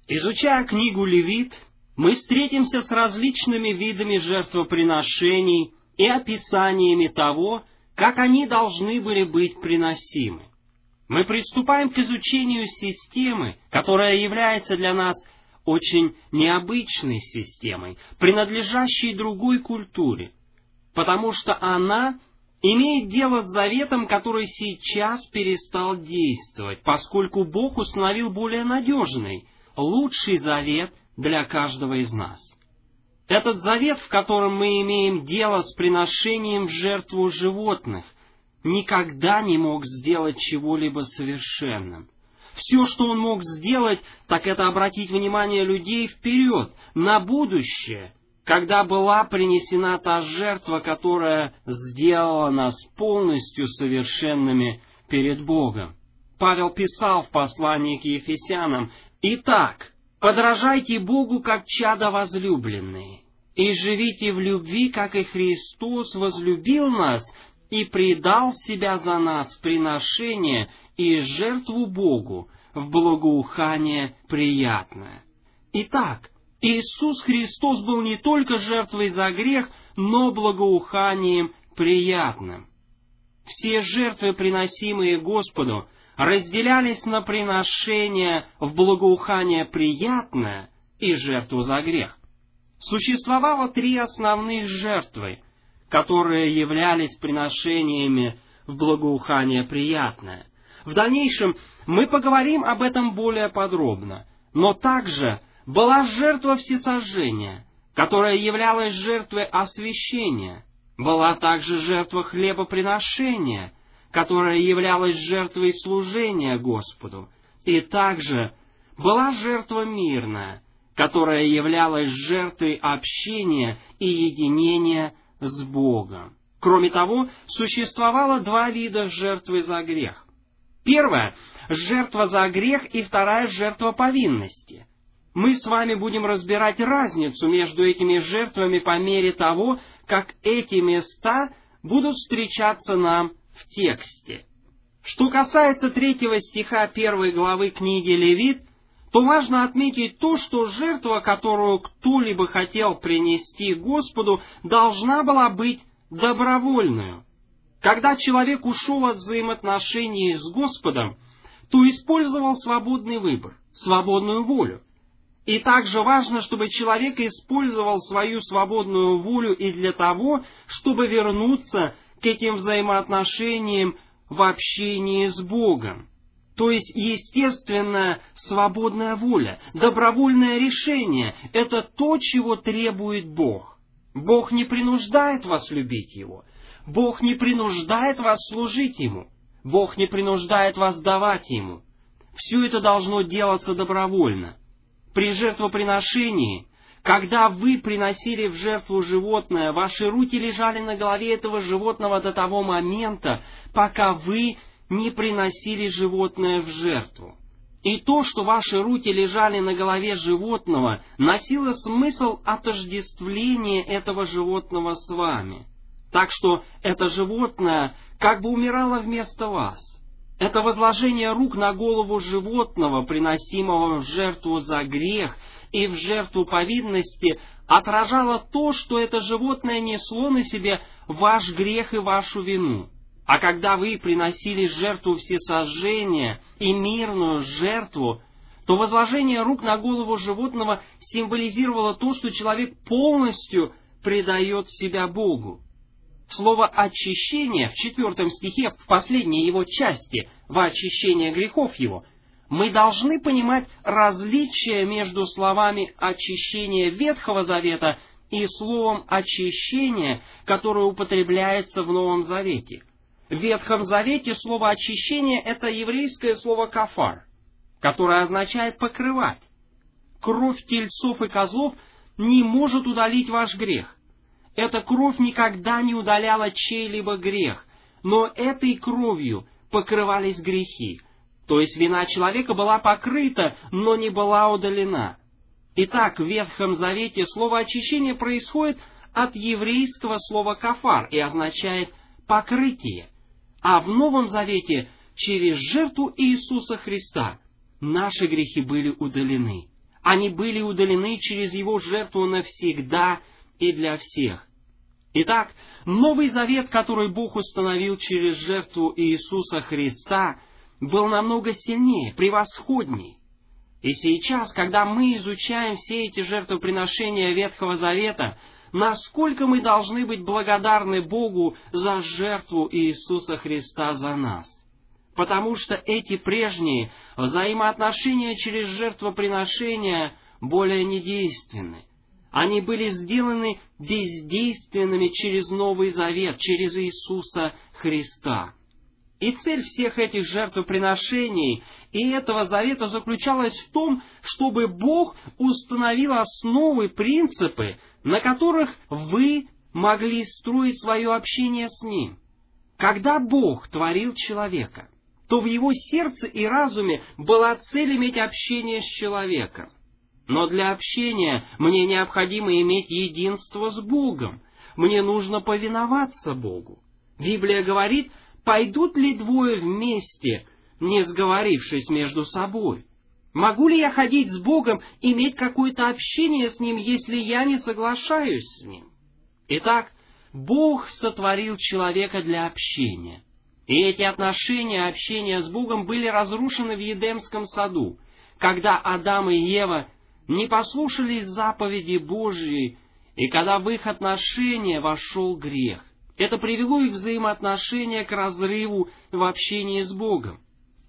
Изучая книгу Левит, мы встретимся с различными видами жертвоприношений и описаниями того, как они должны были быть приносимы. Мы приступаем к изучению системы, которая является для нас очень необычной системой, принадлежащей другой культуре, потому что она имеет дело с заветом, который сейчас перестал действовать, поскольку Бог установил более надежный, лучший завет для каждого из нас. Этот завет, в котором мы имеем дело с приношением в жертву животных, никогда не мог сделать чего-либо совершенным. Все, что он мог сделать, так это обратить внимание людей вперед, на будущее, когда была принесена та жертва, которая сделала нас полностью совершенными перед Богом. Павел писал в послании к Ефесянам: «Итак, подражайте Богу, как чада возлюбленные, и живите в любви, как и Христос возлюбил нас и предал себя за нас в приношение и жертву Богу в благоухание приятное». Итак, Иисус Христос был не только жертвой за грех, но благоуханием приятным. Все жертвы, приносимые Господу, разделялись на приношение в благоухание приятное и жертву за грех. Существовало 3 основных жертвы, которые являлись приношениями в благоухание приятное. В дальнейшем мы поговорим об этом более подробно, но также была жертва всесожжения, которая являлась жертвой освящения. Была также жертва хлебоприношения, которая являлась жертвой служения Господу. И также была жертва мирная, которая являлась жертвой общения и единения с Богом. Кроме того, существовало 2 вида жертвы за грех. Первая — жертва за грех, и вторая — жертва повинности. Мы с вами будем разбирать разницу между этими жертвами по мере того, как эти места будут встречаться нам в тексте. Что касается 3 стиха 1 главы книги Левит, то важно отметить то, что жертва, которую кто-либо хотел принести Господу, должна была быть добровольную. Когда человек ушел от взаимоотношений с Господом, то использовал свободный выбор, свободную волю. И также важно, чтобы человек использовал свою свободную волю и для того, чтобы вернуться к этим взаимоотношениям в общении с Богом. То есть, естественная свободная воля, добровольное решение — это то, чего требует Бог. Бог не принуждает вас любить Его. Бог не принуждает вас служить Ему. Бог не принуждает вас давать Ему. Все это должно делаться добровольно. При жертвоприношении, когда вы приносили в жертву животное, ваши руки лежали на голове этого животного до того момента, пока вы не приносили животное в жертву. И то, что ваши руки лежали на голове животного, носило смысл отождествления этого животного с вами. Так что это животное как бы умирало вместо вас. Это возложение рук на голову животного, приносимого в жертву за грех и в жертву повинности, отражало то, что это животное несло на себе ваш грех и вашу вину. А когда вы приносили жертву всесожжения и мирную жертву, то возложение рук на голову животного символизировало то, что человек полностью предает себя Богу. Слово «очищение» в 4 стихе, в последней его части, во очищение грехов его, мы должны понимать различие между словами «очищение» Ветхого Завета и словом «очищение», которое употребляется в Новом Завете. В Ветхом Завете слово «очищение» — это еврейское слово «кафар», которое означает «покрывать». Кровь тельцов и козлов не может удалить ваш грех. Эта кровь никогда не удаляла чей-либо грех, но этой кровью покрывались грехи. То есть вина человека была покрыта, но не была удалена. Итак, в Ветхом Завете слово «очищение» происходит от еврейского слова «кафар» и означает «покрытие». А в Новом Завете через жертву Иисуса Христа наши грехи были удалены. Они были удалены через Его жертву навсегда и для всех. Итак, Новый Завет, который Бог установил через жертву Иисуса Христа, был намного сильнее, превосходней. И сейчас, когда мы изучаем все эти жертвоприношения Ветхого Завета, насколько мы должны быть благодарны Богу за жертву Иисуса Христа за нас. Потому что эти прежние взаимоотношения через жертвоприношения более недейственны. Они были сделаны бездейственными через Новый Завет, через Иисуса Христа. И цель всех этих жертвоприношений и этого завета заключалась в том, чтобы Бог установил основы, принципы, на которых вы могли строить свое общение с Ним. Когда Бог творил человека, то в его сердце и разуме была цель иметь общение с человеком. Но для общения мне необходимо иметь единство с Богом. Мне нужно повиноваться Богу. Библия говорит: «Пойдут ли двое вместе, не сговорившись между собой?» Могу ли я ходить с Богом, иметь какое-то общение с Ним, если я не соглашаюсь с Ним? Итак, Бог сотворил человека для общения. И эти отношения, общение с Богом были разрушены в Едемском саду, когда Адам и Ева не послушались заповеди Божьей, и когда в их отношения вошел грех. Это привело их взаимоотношения к разрыву в общении с Богом.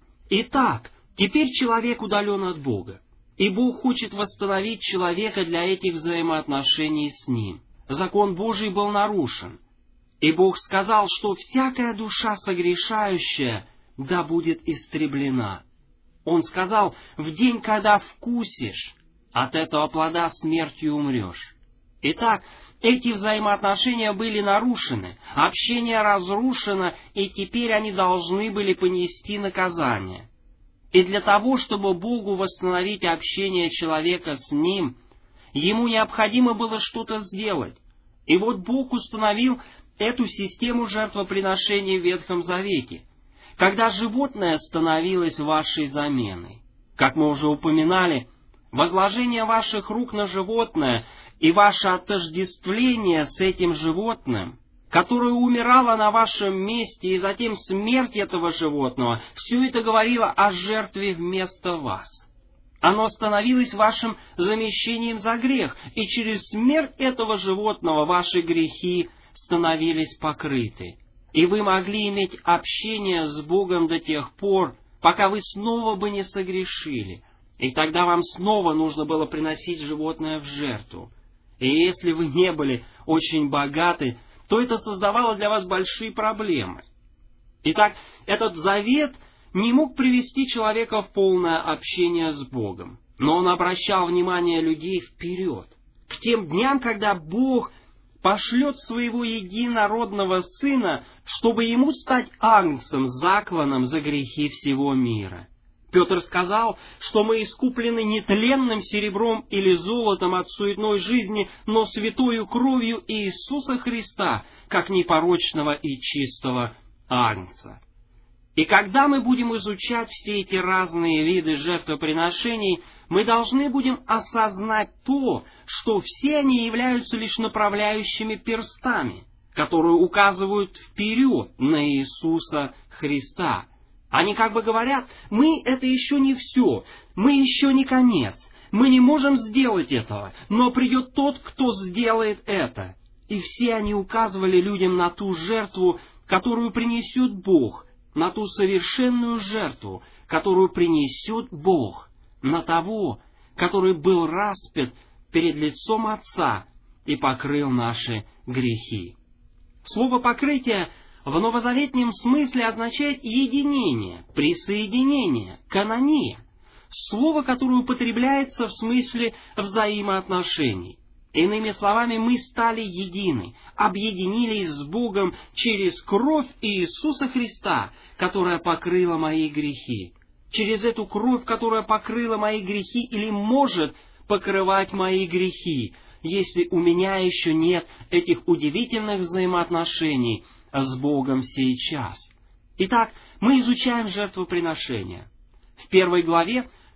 Итак, теперь человек удален от Бога, и Бог хочет восстановить человека для этих взаимоотношений с Ним. Закон Божий был нарушен, и Бог сказал, что всякая душа согрешающая да будет истреблена. Он сказал: в день, когда вкусишь, от этого плода смертью умрешь. Итак, эти взаимоотношения были нарушены, общение разрушено, и теперь они должны были понести наказание. И для того, чтобы Богу восстановить общение человека с Ним, ему необходимо было что-то сделать. И вот Бог установил эту систему жертвоприношений в Ветхом Завете, когда животное становилось вашей заменой. Как мы уже упоминали, возложение ваших рук на животное и ваше отождествление с этим животным, которое умирало на вашем месте, и затем смерть этого животного, все это говорило о жертве вместо вас. Оно становилось вашим замещением за грех, и через смерть этого животного ваши грехи становились покрыты. И вы могли иметь общение с Богом до тех пор, пока вы снова бы не согрешили. И тогда вам снова нужно было приносить животное в жертву. И если вы не были очень богаты, то это создавало для вас большие проблемы. Итак, этот завет не мог привести человека в полное общение с Богом, но он обращал внимание людей вперед, к тем дням, когда Бог пошлет своего единородного Сына, чтобы ему стать агнцем, закланным за грехи всего мира. Петр сказал, что мы искуплены не тленным серебром или золотом от суетной жизни, но святою кровью Иисуса Христа, как непорочного и чистого агнца. И когда мы будем изучать все эти разные виды жертвоприношений, мы должны будем осознать то, что все они являются лишь направляющими перстами, которые указывают вперед на Иисуса Христа. Они как бы говорят: мы — это еще не все, мы еще не конец, мы не можем сделать этого, но придет тот, кто сделает это. И все они указывали людям на ту жертву, которую принесет Бог, на ту совершенную жертву, которую принесет Бог, на того, который был распят перед лицом Отца и покрыл наши грехи. Слово «покрытие» в новозаветном смысле означает единение, присоединение, конония, слово, которое употребляется в смысле взаимоотношений. Иными словами, мы стали едины, объединились с Богом через кровь Иисуса Христа, которая покрыла мои грехи. Через эту кровь, которая покрыла мои грехи или может покрывать мои грехи, если у меня еще нет этих удивительных взаимоотношений с Богом сейчас. Итак, мы изучаем жертвоприношения. В 1 главе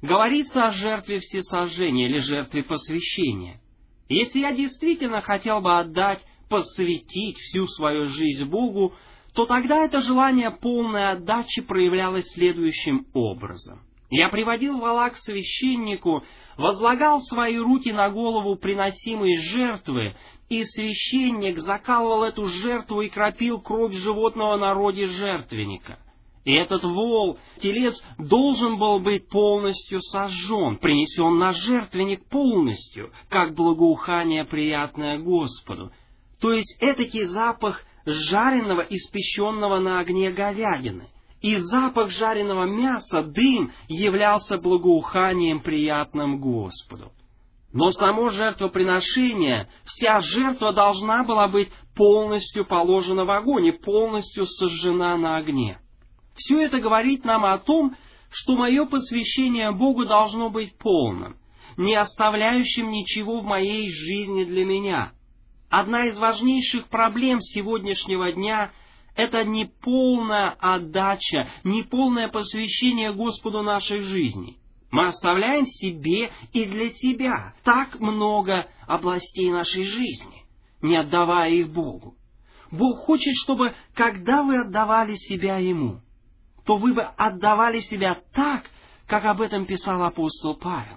говорится о жертве всесожжения или жертве посвящения. Если я действительно хотел бы посвятить всю свою жизнь Богу, то тогда это желание полной отдачи проявлялось следующим образом. Я приводил вола к священнику, возлагал свои руки на голову приносимой жертвы, и священник закалывал эту жертву и кропил кровь животного на роге жертвенника. И этот вол, телец, должен был быть полностью сожжен, принесен на жертвенник полностью, как благоухание, приятное Господу. То есть этакий запах жареного, испеченного на огне говядины. И запах жареного мяса, дым, являлся благоуханием, приятным Господу. Но само жертвоприношение, вся жертва должна была быть полностью положена в огонь и полностью сожжена на огне. Все это говорит нам о том, что мое посвящение Богу должно быть полным, не оставляющим ничего в моей жизни для меня. Одна из важнейших проблем сегодняшнего дня — это неполная отдача, неполное посвящение Господу нашей жизни. Мы оставляем себе и для себя так много областей нашей жизни, не отдавая их Богу. Бог хочет, чтобы, когда вы отдавали себя Ему, то вы бы отдавали себя так, как об этом писал апостол Павел.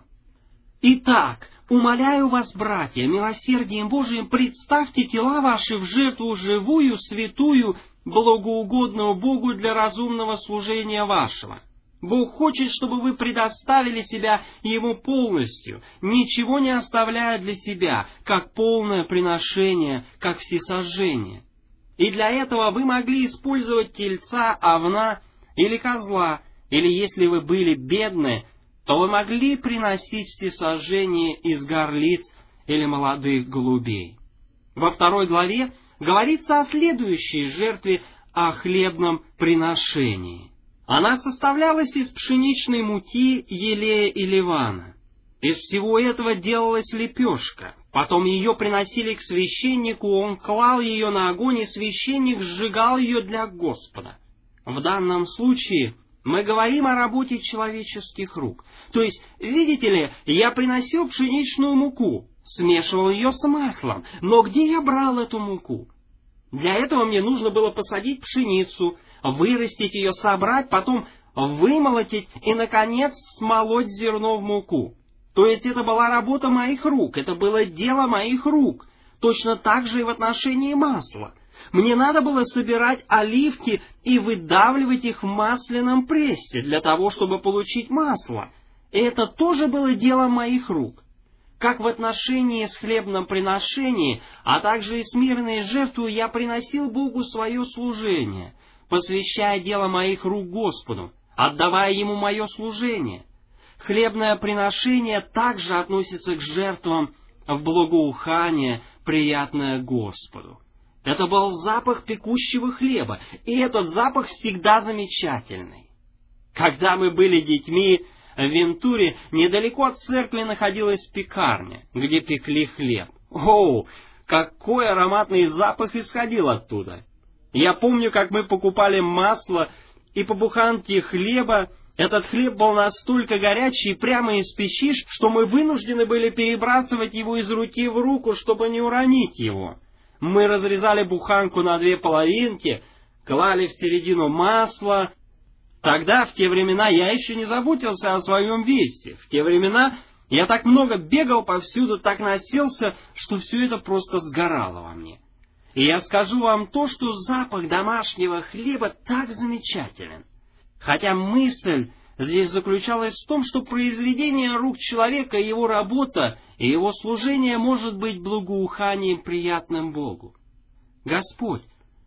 Итак, умоляю вас, братья, милосердием Божиим, представьте тела ваши в жертву живую, святую, благоугодную Богу для разумного служения вашего. Бог хочет, чтобы вы предоставили себя Ему полностью, ничего не оставляя для себя, как полное приношение, как всесожжение. И для этого вы могли использовать тельца, овна или козла, или если вы были бедны, то вы могли приносить всесожжение из горлиц или молодых голубей. Во 2 главе говорится о следующей жертве, о хлебном приношении. Она составлялась из пшеничной муки, елея и ливана. Из всего этого делалась лепешка. Потом ее приносили к священнику, он клал ее на огонь, и священник сжигал ее для Господа. В данном случае мы говорим о работе человеческих рук. То есть, видите ли, я приносил пшеничную муку, смешивал ее с маслом. Но где я брал эту муку? Для этого мне нужно было посадить пшеницу, вырастить ее, собрать, потом вымолотить и, наконец, смолоть зерно в муку. То есть это была работа моих рук, это было дело моих рук. Точно так же и в отношении масла. Мне надо было собирать оливки и выдавливать их в масляном прессе для того, чтобы получить масло. И это тоже было дело моих рук. Как в отношении с хлебным приношением, а также и с мирной жертвой я приносил Богу свое служение, посвящая дело моих рук Господу, отдавая Ему мое служение. Хлебное приношение также относится к жертвам в благоухание, приятное Господу. Это был запах пекущего хлеба, и этот запах всегда замечательный. Когда мы были детьми, в Вентуре недалеко от церкви находилась пекарня, где пекли хлеб. О, какой ароматный запах исходил оттуда! Я помню, как мы покупали масло, и по буханке хлеба этот хлеб был настолько горячий прямо из печи, что мы вынуждены были перебрасывать его из руки в руку, чтобы не уронить его. Мы разрезали буханку на 2 половинки, клали в середину масло. Тогда, в те времена, я еще не заботился о своем весе. В те времена я так много бегал повсюду, так носился, что все это просто сгорало во мне. И я скажу вам то, что запах домашнего хлеба так замечателен. Хотя мысль здесь заключалась в том, что произведение рук человека, его работа и его служение может быть благоуханием, приятным Богу. Господь,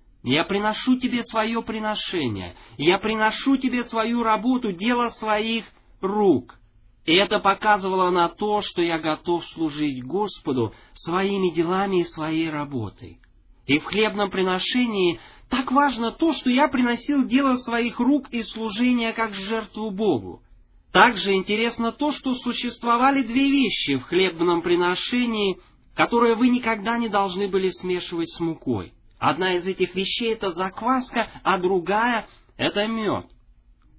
я приношу Тебе свое приношение, я приношу Тебе свою работу, дело своих рук. И это показывало на то, что я готов служить Господу своими делами и своей работой. И в хлебном приношении так важно то, что я приносил дело своих рук и служение как жертву Богу. Также интересно то, что существовали 2 вещи в хлебном приношении, которые вы никогда не должны были смешивать с мукой. Одна из этих вещей — это закваска, а другая — это мед.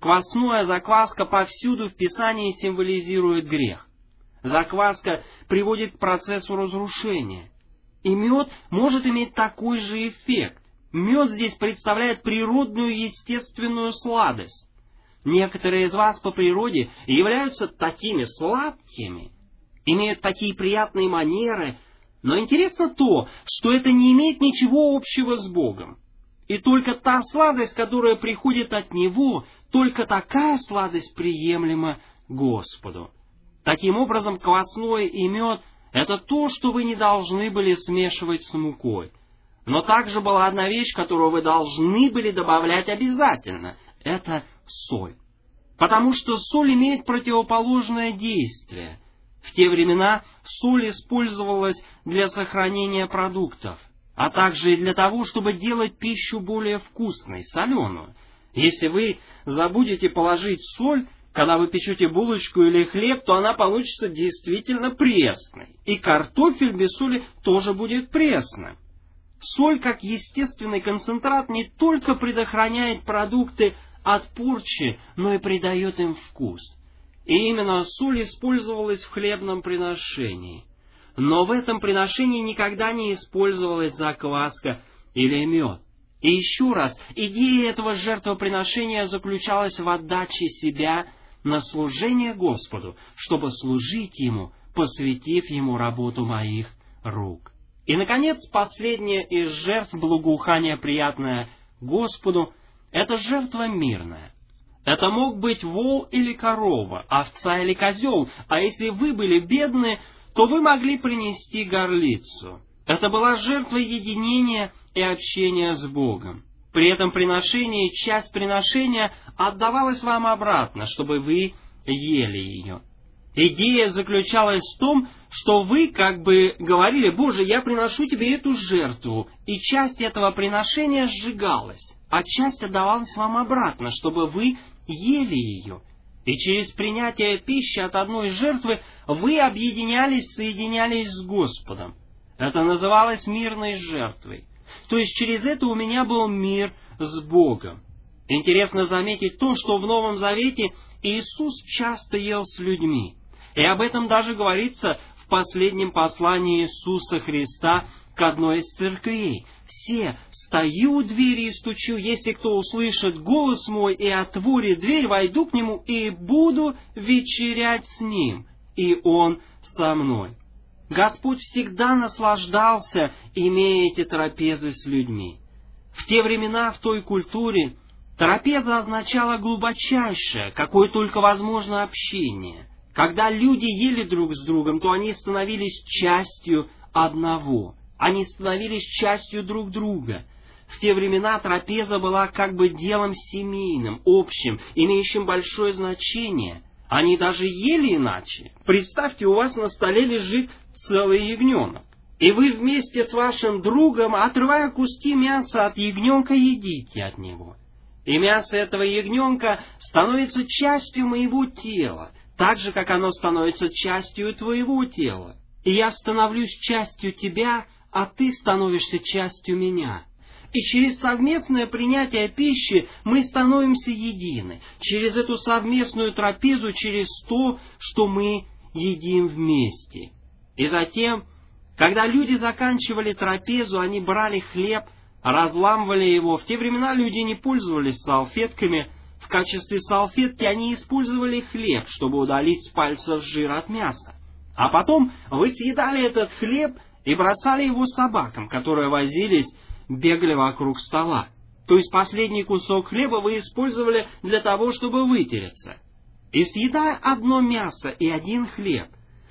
Квасное, закваска повсюду в Писании символизирует грех. Закваска приводит к процессу разрушения. И мед может иметь такой же эффект. Мед здесь представляет природную, естественную сладость. Некоторые из вас по природе являются такими сладкими, имеют такие приятные манеры, но интересно то, что это не имеет ничего общего с Богом. И только та сладость, которая приходит от Него, только такая сладость приемлема Господу. Таким образом, квасное и мед — это то, что вы не должны были смешивать с мукой. Но также была одна вещь, которую вы должны были добавлять обязательно. Это соль. Потому что соль имеет противоположное действие. В те времена соль использовалась для сохранения продуктов, а также и для того, чтобы делать пищу более вкусной, соленую. Если вы забудете положить соль, когда вы печете булочку или хлеб, то она получится действительно пресной. И картофель без соли тоже будет пресным. Соль, как естественный концентрат, не только предохраняет продукты от порчи, но и придает им вкус. И именно соль использовалась в хлебном приношении. Но в этом приношении никогда не использовалась закваска или мед. И еще раз, идея этого жертвоприношения заключалась в отдаче себя на служение Господу, чтобы служить Ему, посвятив Ему работу моих рук. И, наконец, последняя из жертв благоухания, приятная Господу, это жертва мирная. Это мог быть вол или корова, овца или козел, а если вы были бедны, то вы могли принести горлицу. Это была жертва единения и общения с Богом. При этом приношении часть приношения отдавалась вам обратно, чтобы вы ели ее. Идея заключалась в том, что вы как бы говорили: «Боже, я приношу тебе эту жертву», и часть этого приношения сжигалась, а часть отдавалась вам обратно, чтобы вы ели ее. И через принятие пищи от одной жертвы вы объединялись, соединялись с Господом. Это называлось мирной жертвой. То есть через это у меня был мир с Богом. Интересно заметить то, что в Новом Завете Иисус часто ел с людьми. И об этом даже говорится в последнем послании Иисуса Христа к одной из церквей. «Все, стою у двери и стучу, если кто услышит голос мой и отворит дверь, войду к нему и буду вечерять с ним, и он со мной». Господь всегда наслаждался, имея эти трапезы с людьми. В те времена, в той культуре, трапеза означала глубочайшее, какое только возможно, общение. Когда люди ели друг с другом, то они становились частью одного. Они становились частью друг друга. В те времена трапеза была как бы делом семейным, общим, имеющим большое значение. Они даже ели иначе. Представьте, у вас на столе лежит целый ягненок. И вы вместе с вашим другом, отрывая куски мяса от ягненка, едите от него. И мясо этого ягненка становится частью моего тела, так же, как оно становится частью твоего тела. И я становлюсь частью тебя, а ты становишься частью меня. И через совместное принятие пищи мы становимся едины. Через эту совместную трапезу, через то, что мы едим вместе. И затем, когда люди заканчивали трапезу, они брали хлеб, разламывали его. В те времена люди не пользовались салфетками. В качестве салфетки они использовали хлеб, чтобы удалить с пальцев жир от мяса. А потом вы съедали этот хлеб и бросали его собакам, которые возились, бегали вокруг стола. То есть последний кусок хлеба вы использовали для того, чтобы вытереться. И съедая одно мясо и один хлеб,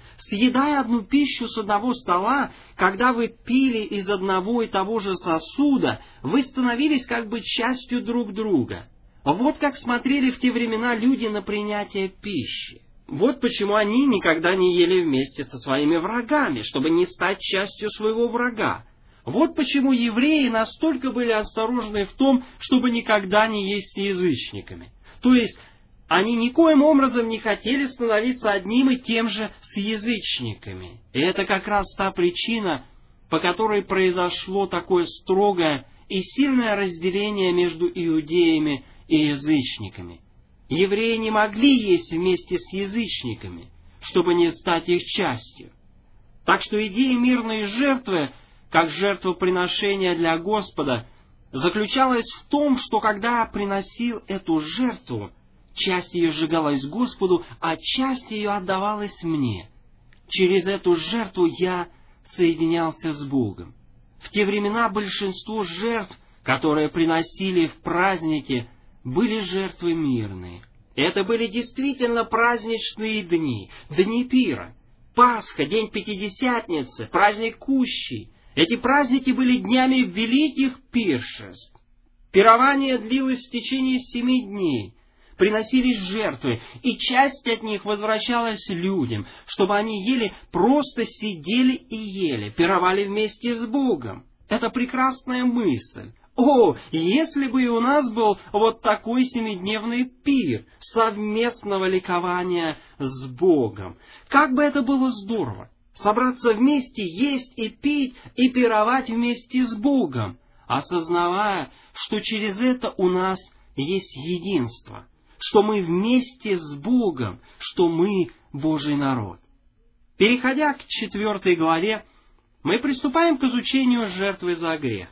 съедая одну пищу с одного стола, когда вы пили из одного и того же сосуда, вы становились как бы частью друг друга. Вот как смотрели в те времена люди на принятие пищи. Вот почему они никогда не ели вместе со своими врагами, чтобы не стать частью своего врага. Вот почему евреи настолько были осторожны в том, чтобы никогда не есть с язычниками. То есть, они никоим образом не хотели становиться одним и тем же с язычниками. И это как раз та причина, по которой произошло такое строгое и сильное разделение между иудеями и язычниками. Евреи не могли есть вместе с язычниками, чтобы не стать их частью. Так что идея мирной жертвы, как жертвоприношения для Господа, заключалась в том, что когда приносил эту жертву, часть ее сжигалась Господу, а часть ее отдавалась мне. Через эту жертву я соединялся с Богом. В те времена большинство жертв, которые приносили в праздники, были жертвы мирные. Это были действительно праздничные дни, дни пира. Пасха, день Пятидесятницы, праздник Кущей. Эти праздники были днями великих пиршеств. Пирование длилось в течение 7 дней. Приносились жертвы, и часть от них возвращалась людям, чтобы они просто сидели и ели, пировали вместе с Богом. Это прекрасная мысль. О, если бы и у нас был вот такой 7-дневный пир совместного ликования с Богом. Как бы это было здорово! Собраться вместе, есть и пить, и пировать вместе с Богом, осознавая, что через это у нас есть единство, что мы вместе с Богом, что мы Божий народ. Переходя к 4 главе, мы приступаем к изучению жертвы за грех.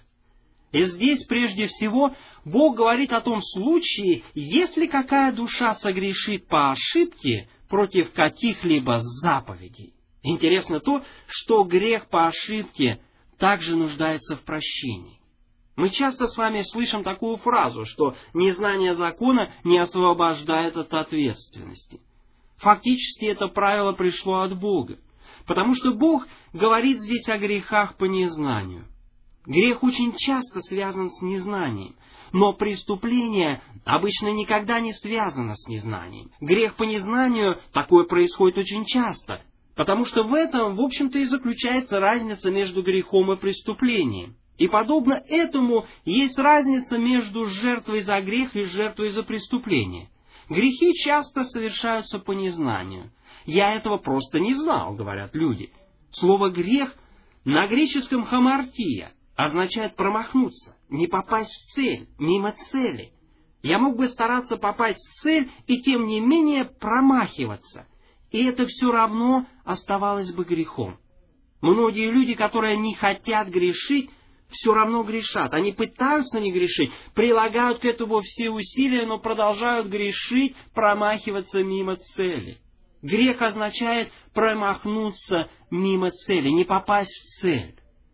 И здесь, прежде всего, Бог говорит о том случае, если какая душа согрешит по ошибке против каких-либо заповедей. Интересно то, что грех по ошибке также нуждается в прощении. Мы часто с вами слышим такую фразу, что незнание закона не освобождает от ответственности. Фактически это правило пришло от Бога, потому что Бог говорит здесь о грехах по незнанию. Грех очень часто связан с незнанием, но преступление обычно никогда не связано с незнанием. Грех по незнанию, такое происходит очень часто, потому что в этом, в общем-то, и заключается разница между грехом и преступлением. И подобно этому есть разница между жертвой за грех и жертвой за преступление. Грехи часто совершаются по незнанию. «Я этого просто не знал», — говорят люди. Слово «грех» на греческом хамартия означает промахнуться, не попасть в цель, мимо цели. Я мог бы стараться попасть в цель и тем не менее промахиваться, и это все равно оставалось бы грехом. Многие люди, которые не хотят грешить, все равно грешат. Они пытаются не грешить, прилагают к этому все усилия, но продолжают грешить, промахиваться мимо цели. Грех означает промахнуться мимо цели, не попасть в цель.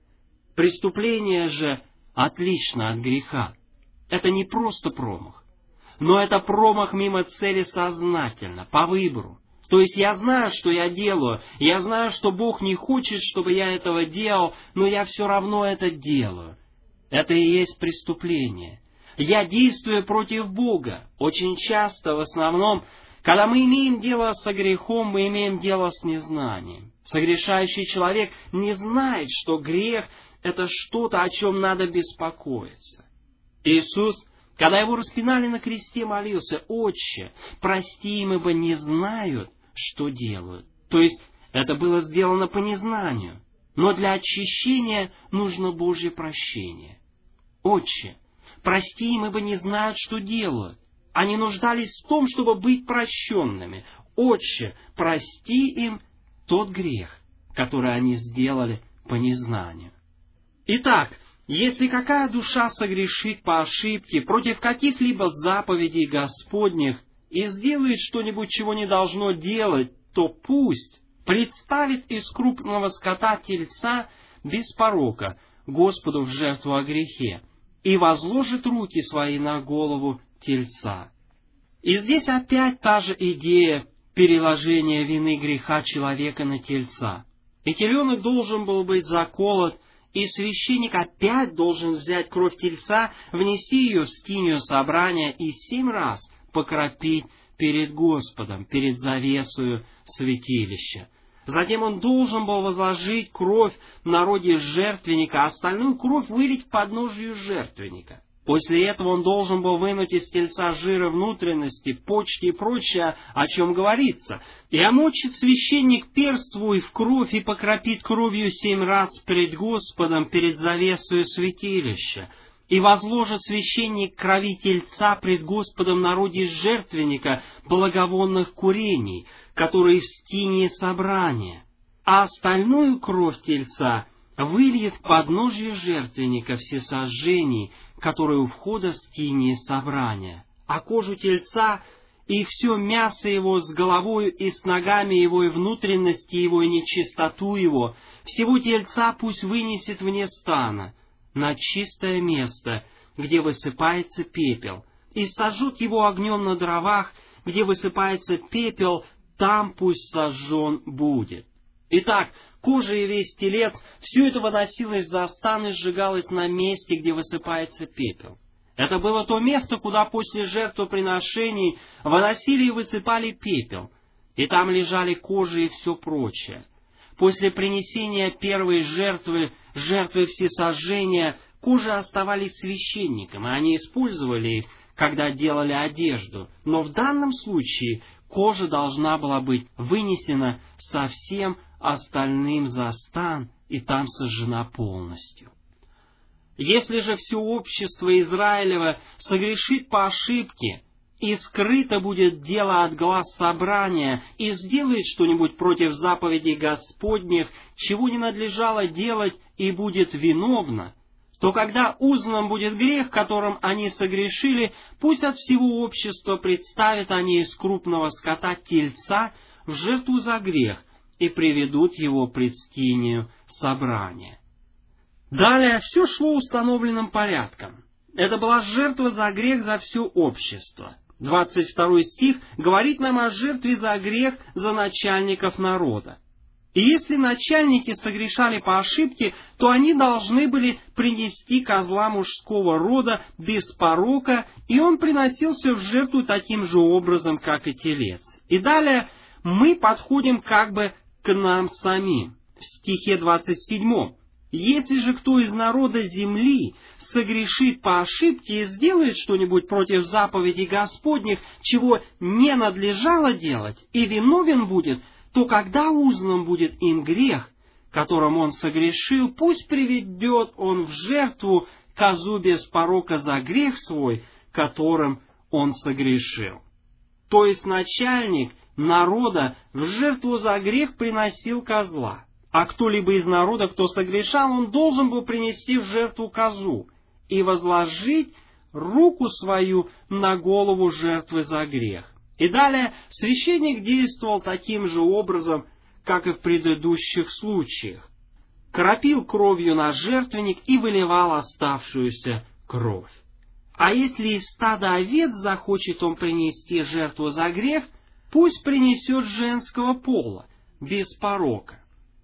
Преступление же отлично от греха. Это не просто промах, но это промах мимо цели сознательно, по выбору. То есть я знаю, что я делаю, я знаю, что Бог не хочет, чтобы я этого делал, но я все равно это делаю. Это и есть преступление. Я действую против Бога. Очень часто, в основном, когда мы имеем дело со грехом, мы имеем дело с незнанием. Согрешающий человек не знает, что грех — это что-то, о чем надо беспокоиться. Иисус, когда Его распинали на кресте, молился: «Отче, прости им, ибо не знают, что делают». То есть, это было сделано по незнанию. Но для очищения нужно Божье прощение. «Отче, прости им, ибо не знают, что делают». Они нуждались в том, чтобы быть прощенными. «Отче, прости им тот грех, который они сделали по незнанию». Итак, если какая душа согрешит по ошибке против каких-либо заповедей Господних и сделает что-нибудь, чего не должно делать, то пусть представит из крупного скота тельца без порока Господу в жертву о грехе и возложит руки свои на голову тельца. И здесь опять та же идея переложения вины греха человека на тельца. И теленок должен был быть заколот, и священник опять должен взять кровь тельца, внести ее в скинию собрания и 7 раз покропить перед Господом, перед завесою святилища. Затем он должен был возложить кровь на роге жертвенника, а остальную кровь вылить к подножию жертвенника. После этого он должен был вынуть из тельца жира внутренности, почки и прочее, о чем говорится. И омочит священник перст свой в кровь и покропит кровью 7 раз пред Господом, перед завесою святилища. и возложит священник крови тельца пред Господом на роде жертвенника благовонных курений, которые в скинии собрания, а остальную кровь тельца выльет в подножие жертвенника всесожжений, которые у входа в скинии собрания, а кожу тельца и все мясо его с головою и с ногами его и внутренности его и нечистоту его, всего тельца пусть вынесет вне стана, на чистое место, где высыпается пепел, и сожжут его огнем на дровах, где высыпается пепел, там пусть сожжен будет. Итак, кожа и весь телец, все это выносилось за стан и сжигалось на месте, где высыпается пепел. Это было то место, куда после жертвоприношений выносили и высыпали пепел, и там лежали кожа и все прочее. После принесения первой жертвы всесожжения, кожи оставались священникам, и они использовали их, когда делали одежду. Но в данном случае кожа должна была быть вынесена со всем остальным за стан и там сожжена полностью. Если же все общество Израилева согрешит по ошибке, и скрыто будет дело от глаз собрания, и сделает что-нибудь против заповедей Господних, чего не надлежало делать, и будет виновно, то когда узнан будет грех, которым они согрешили, пусть от всего общества представят они из крупного скота тельца в жертву за грех и приведут его пред скинию собрания. Далее все шло установленным порядком. Это была жертва за грех за все общество. 22 стих говорит нам о жертве за грех за начальников народа. И если начальники согрешали по ошибке, то они должны были принести козла мужского рода без порока, и он приносился в жертву таким же образом, как и телец. И далее мы подходим как бы к нам самим. В стихе 27. «Если же кто из народа земли согрешит по ошибке и сделает что-нибудь против заповедей Господних, чего не надлежало делать, и виновен будет, то когда узнан будет им грех, которым он согрешил, пусть приведет он в жертву козу без порока за грех свой, которым он согрешил». То есть начальник народа в жертву за грех приносил козла, а кто-либо из народа, кто согрешал, он должен был принести в жертву козу и возложить руку свою на голову жертвы за грех. И далее священник действовал таким же образом, как и в предыдущих случаях. Кропил кровью на жертвенник и выливал оставшуюся кровь. А если из стада овец захочет он принести жертву за грех, пусть принесет женского пола, без порока.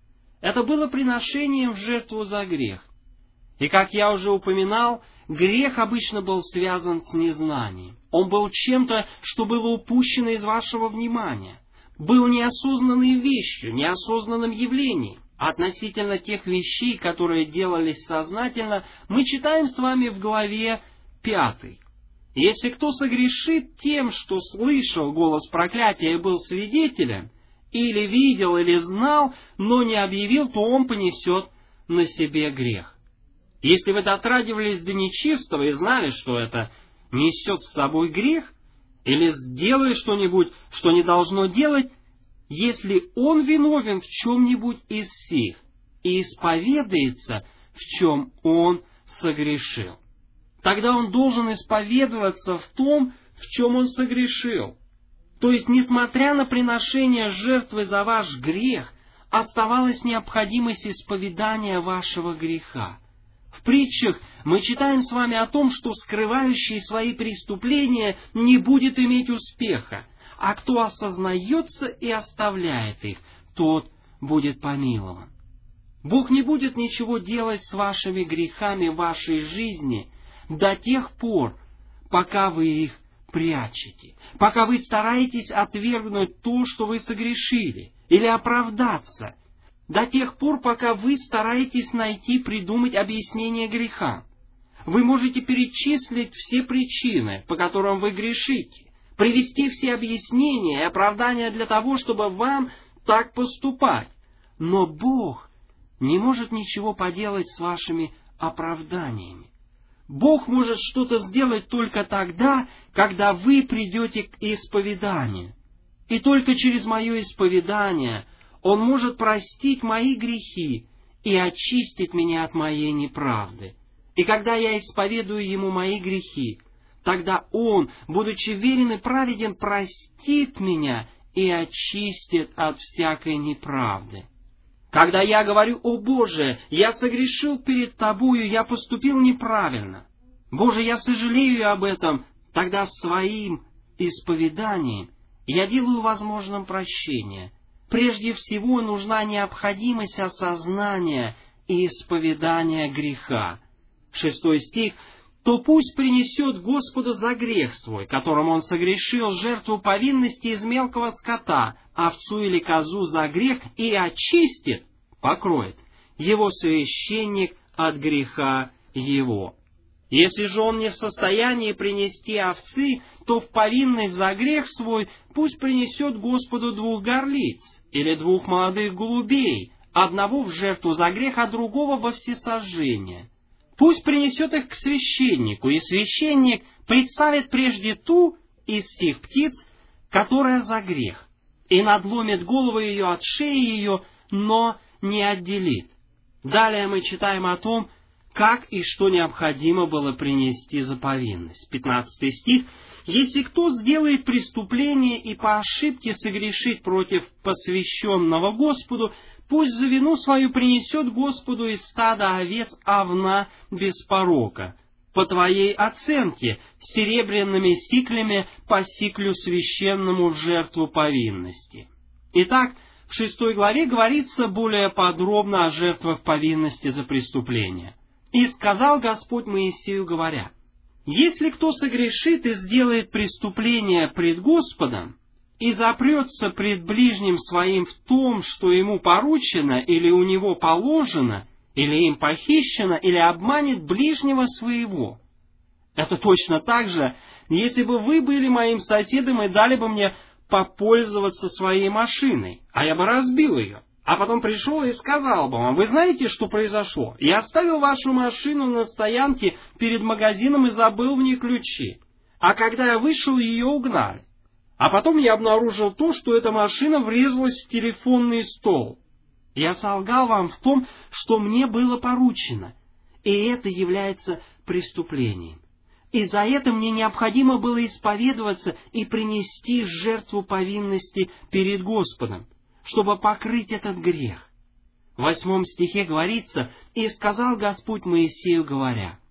Это было приношением в жертву за грех. И, как я уже упоминал, грех обычно был связан с незнанием. Он был чем-то, что было упущено из вашего внимания. Был неосознанной вещью, неосознанным явлением. Относительно тех вещей, которые делались сознательно, мы читаем с вами в главе 5. «Если кто согрешит тем, что слышал голос проклятия и был свидетелем, или видел, или знал, но не объявил, то он понесет на себе грех». Если вы дотрагивались до нечистого и знали, что это несет с собой грех, или сделали что-нибудь, что не должно делать, если он виновен в чем-нибудь из сих и исповедается, в чем он согрешил, тогда он должен исповедоваться в том, в чем он согрешил. То есть, несмотря на приношение жертвы за ваш грех, оставалась необходимость исповедания вашего греха. В притчах мы читаем с вами о том, что скрывающий свои преступления не будет иметь успеха, а кто осознается и оставляет их, тот будет помилован. Бог не будет ничего делать с вашими грехами в вашей жизни до тех пор, пока вы их прячете, пока вы стараетесь отвергнуть то, что вы согрешили, или оправдаться, до тех пор, пока вы стараетесь придумать объяснение греха. Вы можете перечислить все причины, по которым вы грешите, привести все объяснения и оправдания для того, чтобы вам так поступать. Но Бог не может ничего поделать с вашими оправданиями. Бог может что-то сделать только тогда, когда вы придете к исповеданию. И только через мое исповедание Он может простить мои грехи и очистить меня от моей неправды. И когда я исповедую Ему мои грехи, тогда Он, будучи верен и праведен, простит меня и очистит от всякой неправды. Когда я говорю: «О Боже, я согрешил перед Тобою, я поступил неправильно. Боже, я сожалею об этом», тогда своим исповеданием я делаю возможным прощение. Прежде всего нужна необходимость осознания и исповедания греха. 6 стих. «То пусть принесет Господу за грех свой, которым он согрешил, жертву повинности из мелкого скота, овцу или козу за грех, и очистит, покроет, его священник от греха его». Если же он не в состоянии принести овцы, то в повинность за грех свой пусть принесет Господу 2 горлиц или 2 молодых голубей, одного в жертву за грех, а другого во всесожжение. Пусть принесет их к священнику, и священник представит прежде ту из всех птиц, которая за грех, и надломит голову ее от шеи ее, но не отделит. Далее мы читаем о том, как и что необходимо было принести за повинность. 15 стих. «Если кто сделает преступление и по ошибке согрешит против посвященного Господу, пусть за вину свою принесет Господу из стада овец овна без порока, по твоей оценке, серебряными сиклями по сиклю священному в жертву повинности». Итак, в 6 главе говорится более подробно о жертвах повинности за преступление. «И сказал Господь Моисею, говоря: если кто согрешит и сделает преступление пред Господом, и запрется пред ближним своим в том, что ему поручено, или у него положено, или им похищено, или обманет ближнего своего». Это точно так же, если бы вы были моим соседом и дали бы мне попользоваться своей машиной, а я бы разбил ее. А потом пришел и сказал бы вам: вы знаете, что произошло? Я оставил вашу машину на стоянке перед магазином и забыл в ней ключи. А когда я вышел, ее угнали. А потом я обнаружил то, что эта машина врезалась в телефонный столб. Я солгал вам в том, что мне было поручено. И это является преступлением. И за это мне необходимо было исповедоваться и принести жертву повинности перед Господом, чтобы покрыть этот грех. В 8 стихе говорится: «И сказал Господь Моисею, говоря: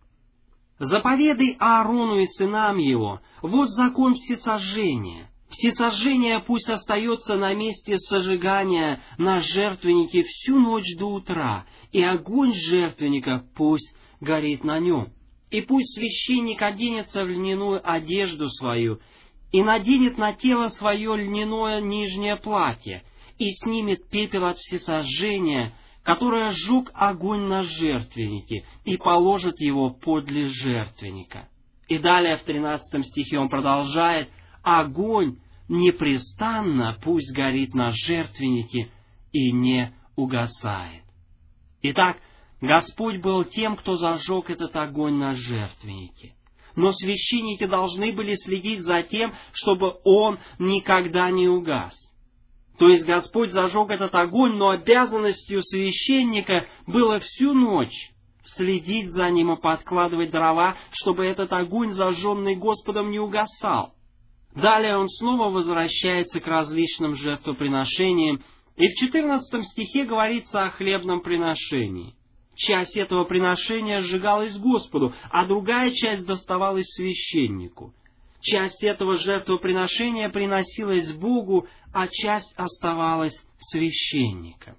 заповедай Аарону и сынам его, вот закон всесожжения. Всесожжение пусть остается на месте сожигания на жертвеннике всю ночь до утра, и огонь жертвенника пусть горит на нем. И пусть священник оденется в льняную одежду свою, и наденет на тело свое льняное нижнее платье, и снимет пепел от всесожжения, которое сжег огонь на жертвеннике, и положит его подле жертвенника». И далее в 13 стихе он продолжает: «Огонь непрестанно пусть горит на жертвеннике и не угасает». Итак, Господь был тем, кто зажег этот огонь на жертвеннике. Но священники должны были следить за тем, чтобы он никогда не угас. То есть Господь зажег этот огонь, но обязанностью священника было всю ночь следить за ним и подкладывать дрова, чтобы этот огонь, зажженный Господом, не угасал. Далее он снова возвращается к различным жертвоприношениям, и в 14 стихе говорится о хлебном приношении. Часть этого приношения сжигалась Господу, а другая часть доставалась священнику. Часть этого жертвоприношения приносилась Богу, а часть оставалась священником.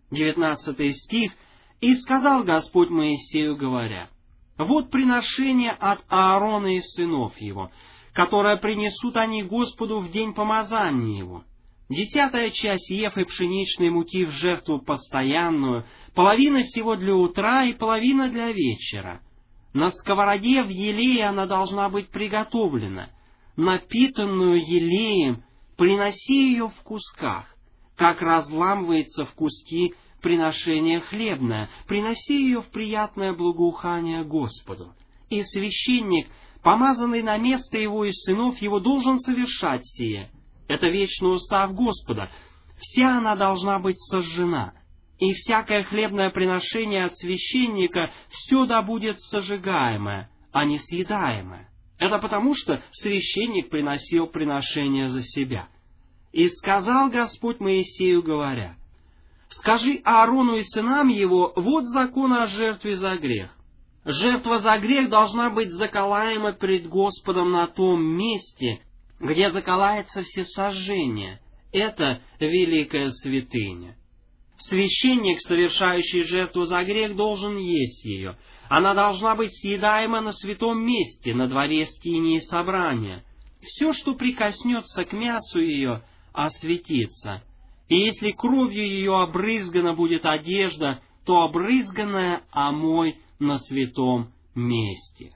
19 стих. «И сказал Господь Моисею, говоря: вот приношение от Аарона и сынов его, которое принесут они Господу в день помазания его. 10 часть ефы пшеничной муки в жертву постоянную, половина всего для утра и половина для вечера. На сковороде в елее она должна быть приготовлена. Напитанную елеем приноси ее в кусках, как разламывается в куски приношение хлебное, приноси ее в приятное благоухание Господу. и священник, помазанный на место его из сынов его, должен совершать сие. Это вечный устав Господа. Вся она должна быть сожжена. И всякое хлебное приношение от священника все да будет сожигаемое, а не съедаемое. Это потому, что священник приносил приношение за себя. И сказал Господь Моисею, говоря: «Скажи Аарону и сынам его, вот закон о жертве за грех. Жертва за грех должна быть заколаема пред Господом на том месте, где заколается всесожжение. Это великая святыня. Священник, совершающий жертву за грех, должен есть ее. Она должна быть съедаема на святом месте, на дворе скинии собрания. Все, что прикоснется к мясу ее, осветится. И если кровью ее обрызгана будет одежда, то обрызганная омой на святом месте».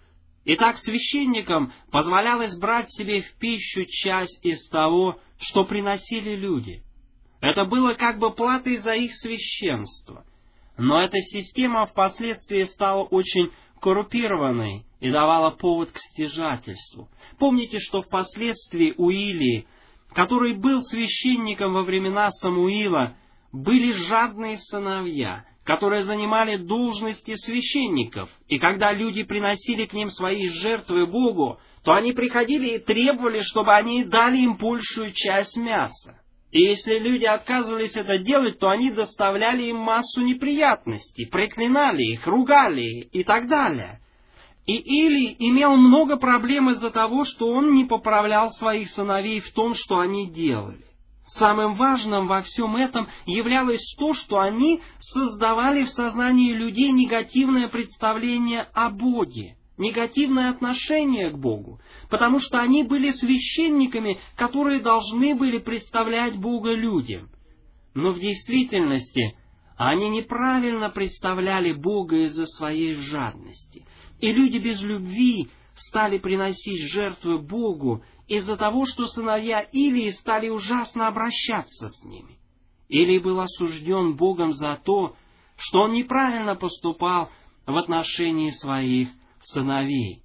Итак, священникам позволялось брать себе в пищу часть из того, что приносили люди. Это было как бы платой за их священство. Но эта система впоследствии стала очень коррумпированной и давала повод к стяжательству. Помните, что впоследствии у Илии, который был священником во времена Самуила, были жадные сыновья, которые занимали должности священников, и когда люди приносили к ним свои жертвы Богу, то они приходили и требовали, чтобы они дали им большую часть мяса. И если люди отказывались это делать, то они доставляли им массу неприятностей, проклинали их, ругали и так далее. И Илий имел много проблем из-за того, что он не поправлял своих сыновей в том, что они делали. Самым важным во всем этом являлось то, что они создавали в сознании людей негативное представление о Боге, негативное отношение к Богу, потому что они были священниками, которые должны были представлять Бога людям. Но в действительности они неправильно представляли Бога из-за своей жадности. И люди без любви стали приносить жертвы Богу из-за того, что сыновья Илии стали ужасно обращаться с ними. Илий был осужден Богом за то, что он неправильно поступал в отношении своих сыновей.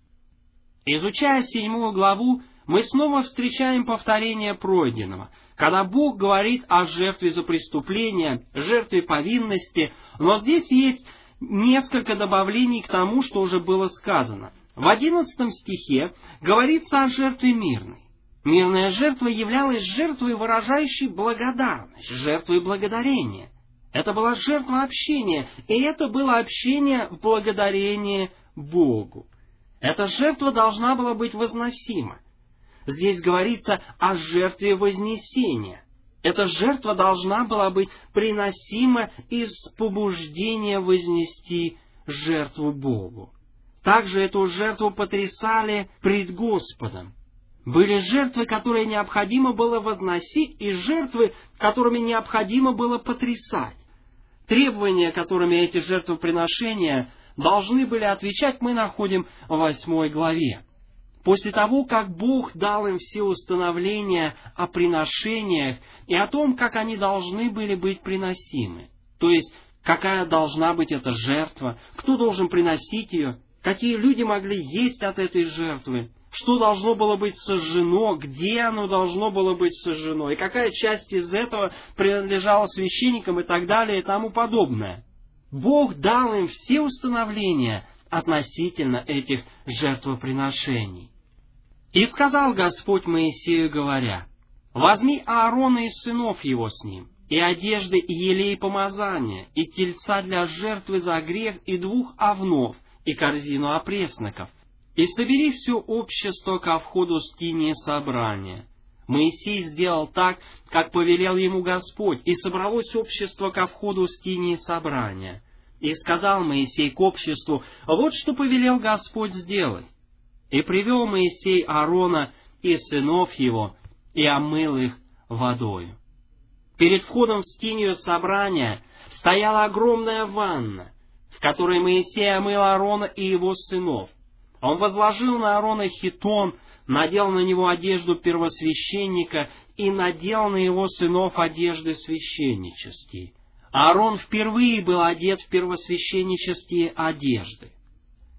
Изучая 7 главу, мы снова встречаем повторение пройденного, когда Бог говорит о жертве за преступление, жертве повинности, но здесь есть несколько добавлений к тому, что уже было сказано. В 11 стихе говорится о жертве мирной. Мирная жертва являлась жертвой, выражающей благодарность, жертвой благодарения. Это была жертва общения, и это было общение в благодарении Богу. Эта жертва должна была быть возносима. Здесь говорится о жертве вознесения. Эта жертва должна была быть приносима из побуждения вознести жертву Богу. Также эту жертву потрясали пред Господом. Были жертвы, которые необходимо было возносить, и жертвы, которыми необходимо было потрясать. Требования, которыми эти жертвоприношения должны были отвечать, мы находим в 8 главе. После того, как Бог дал им все установления о приношениях и о том, как они должны были быть приносимы, то есть, какая должна быть эта жертва, кто должен приносить ее, какие люди могли есть от этой жертвы, что должно было быть сожжено, где оно должно было быть сожжено, и какая часть из этого принадлежала священникам и так далее и тому подобное. Бог дал им все установления относительно этих жертвоприношений. «И сказал Господь Моисею, говоря: возьми Аарона и сынов его с ним, и одежды, и елей помазания, и тельца для жертвы за грех, и 2 овнов, и корзину опресноков, и собери все общество ко входу скинии собрания». Моисей сделал так, как повелел ему Господь, и собралось общество ко входу скинии собрания. И сказал Моисей к обществу: вот что повелел Господь сделать. И привел Моисей Аарона и сынов его, и омыл их водою. Перед входом в скинию собрания стояла огромная ванна, в которой Моисей омыл Аарона и его сынов. Он возложил на Аарона хитон, надел на него одежду первосвященника и надел на его сынов одежды священнические. Аарон впервые был одет в первосвященнические одежды.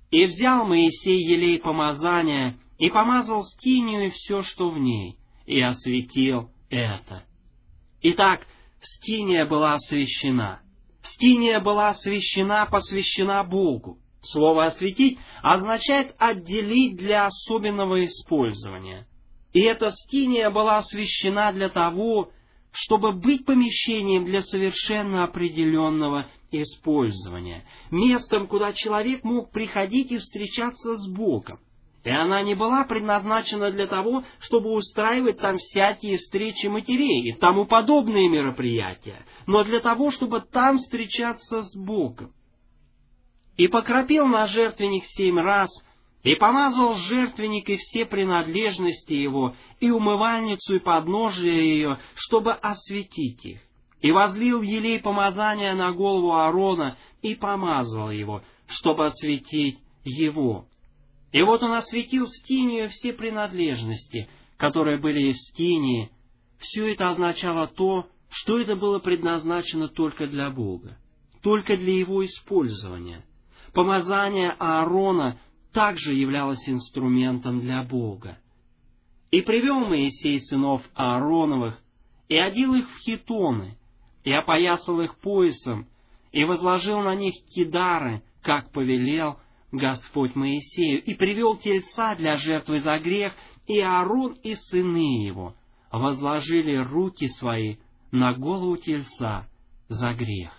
И взял Моисей елей помазания, и помазал скинию и все, что в ней, и осветил это. Итак, скиния была освящена. Скиния была освящена, посвящена Богу. Слово «осветить» означает «отделить для особенного использования». И эта скиния была освящена для того, чтобы быть помещением для совершенно определенного использования, местом, куда человек мог приходить и встречаться с Богом. И она не была предназначена для того, чтобы устраивать там всякие встречи матерей и тому подобные мероприятия, но для того, чтобы там встречаться с Богом. И покропил на жертвенник 7 раз, и помазал жертвенник и все принадлежности его, и умывальницу, и подножие ее, чтобы осветить их. И возлил елей помазания на голову Аарона, и помазал его, чтобы осветить его. И вот он осветил скинию и все принадлежности, которые были в скинии. Все это означало то, что это было предназначено только для Бога, только для его использования. Помазание Аарона также являлось инструментом для Бога. И привел Моисей сынов Аароновых, и одел их в хитоны, и опоясал их поясом, и возложил на них кидары, как повелел Господь Моисею, и привел тельца для жертвы за грех, и Аарон и сыны его возложили руки свои на голову тельца за грех.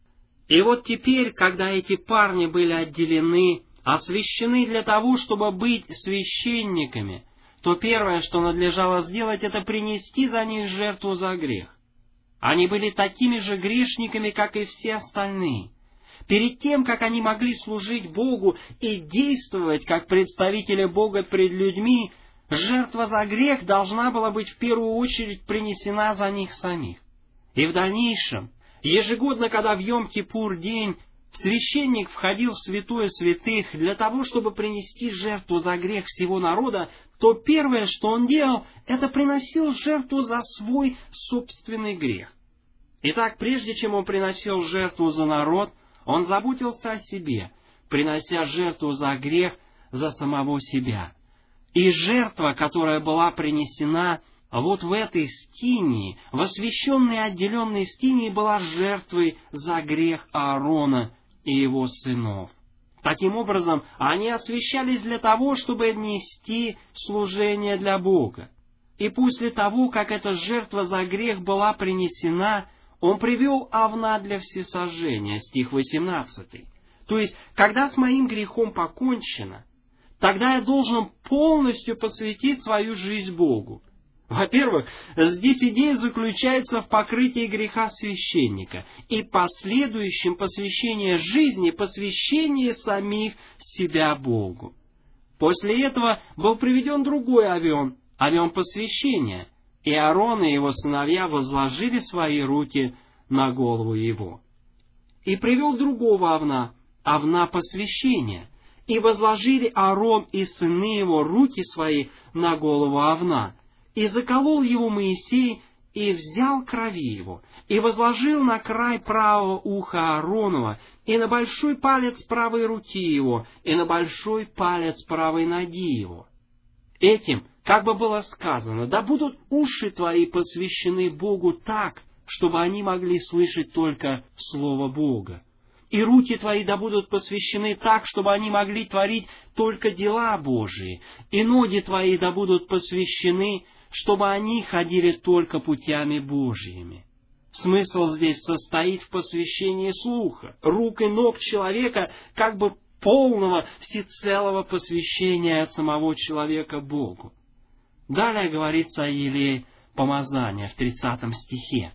И вот теперь, когда эти парни были отделены, освящены для того, чтобы быть священниками, то первое, что надлежало сделать, это принести за них жертву за грех. Они были такими же грешниками, как и все остальные. Перед тем, как они могли служить Богу и действовать как представители Бога пред людьми, жертва за грех должна была быть в первую очередь принесена за них самих. И в дальнейшем, ежегодно, когда в Йом-Кипур день, священник входил в святое святых для того, чтобы принести жертву за грех всего народа, то первое, что он делал, это приносил жертву за свой собственный грех. Итак, прежде чем он приносил жертву за народ, он заботился о себе, принося жертву за грех за самого себя. И жертва, которая была принесена вот в этой скинии, в освященной и отделенной скинии, была жертвой за грех Аарона и его сынов. Таким образом, они освящались для того, чтобы нести служение для Бога. И после того, как эта жертва за грех была принесена, он привел овна для всесожжения, стих 18. То есть, когда с моим грехом покончено, тогда я должен полностью посвятить свою жизнь Богу. Во-первых, здесь идея заключается в покрытии греха священника и последующем посвящении жизни, посвящении самих себя Богу. После этого был приведен другой овен, овен посвящения, и Аарон и его сыновья возложили свои руки на голову его. И привел другого овна, овна посвящения, и возложили Аарон и сыны его руки свои на голову овна. И заколол его Моисей, и взял крови его, и возложил на край правого уха Ааронова, и на большой палец правой руки его, и на большой палец правой ноги его. Этим, как бы было сказано, да будут уши твои посвящены Богу так, чтобы они могли слышать только Слово Бога. И руки твои да будут посвящены так, чтобы они могли творить только дела Божии. И ноги твои да будут посвящены, чтобы они ходили только путями Божьими. Смысл здесь состоит в посвящении слуха, рук и ног человека, как бы полного, всецелого посвящения самого человека Богу. Далее говорится о елее помазания в 30 стихе.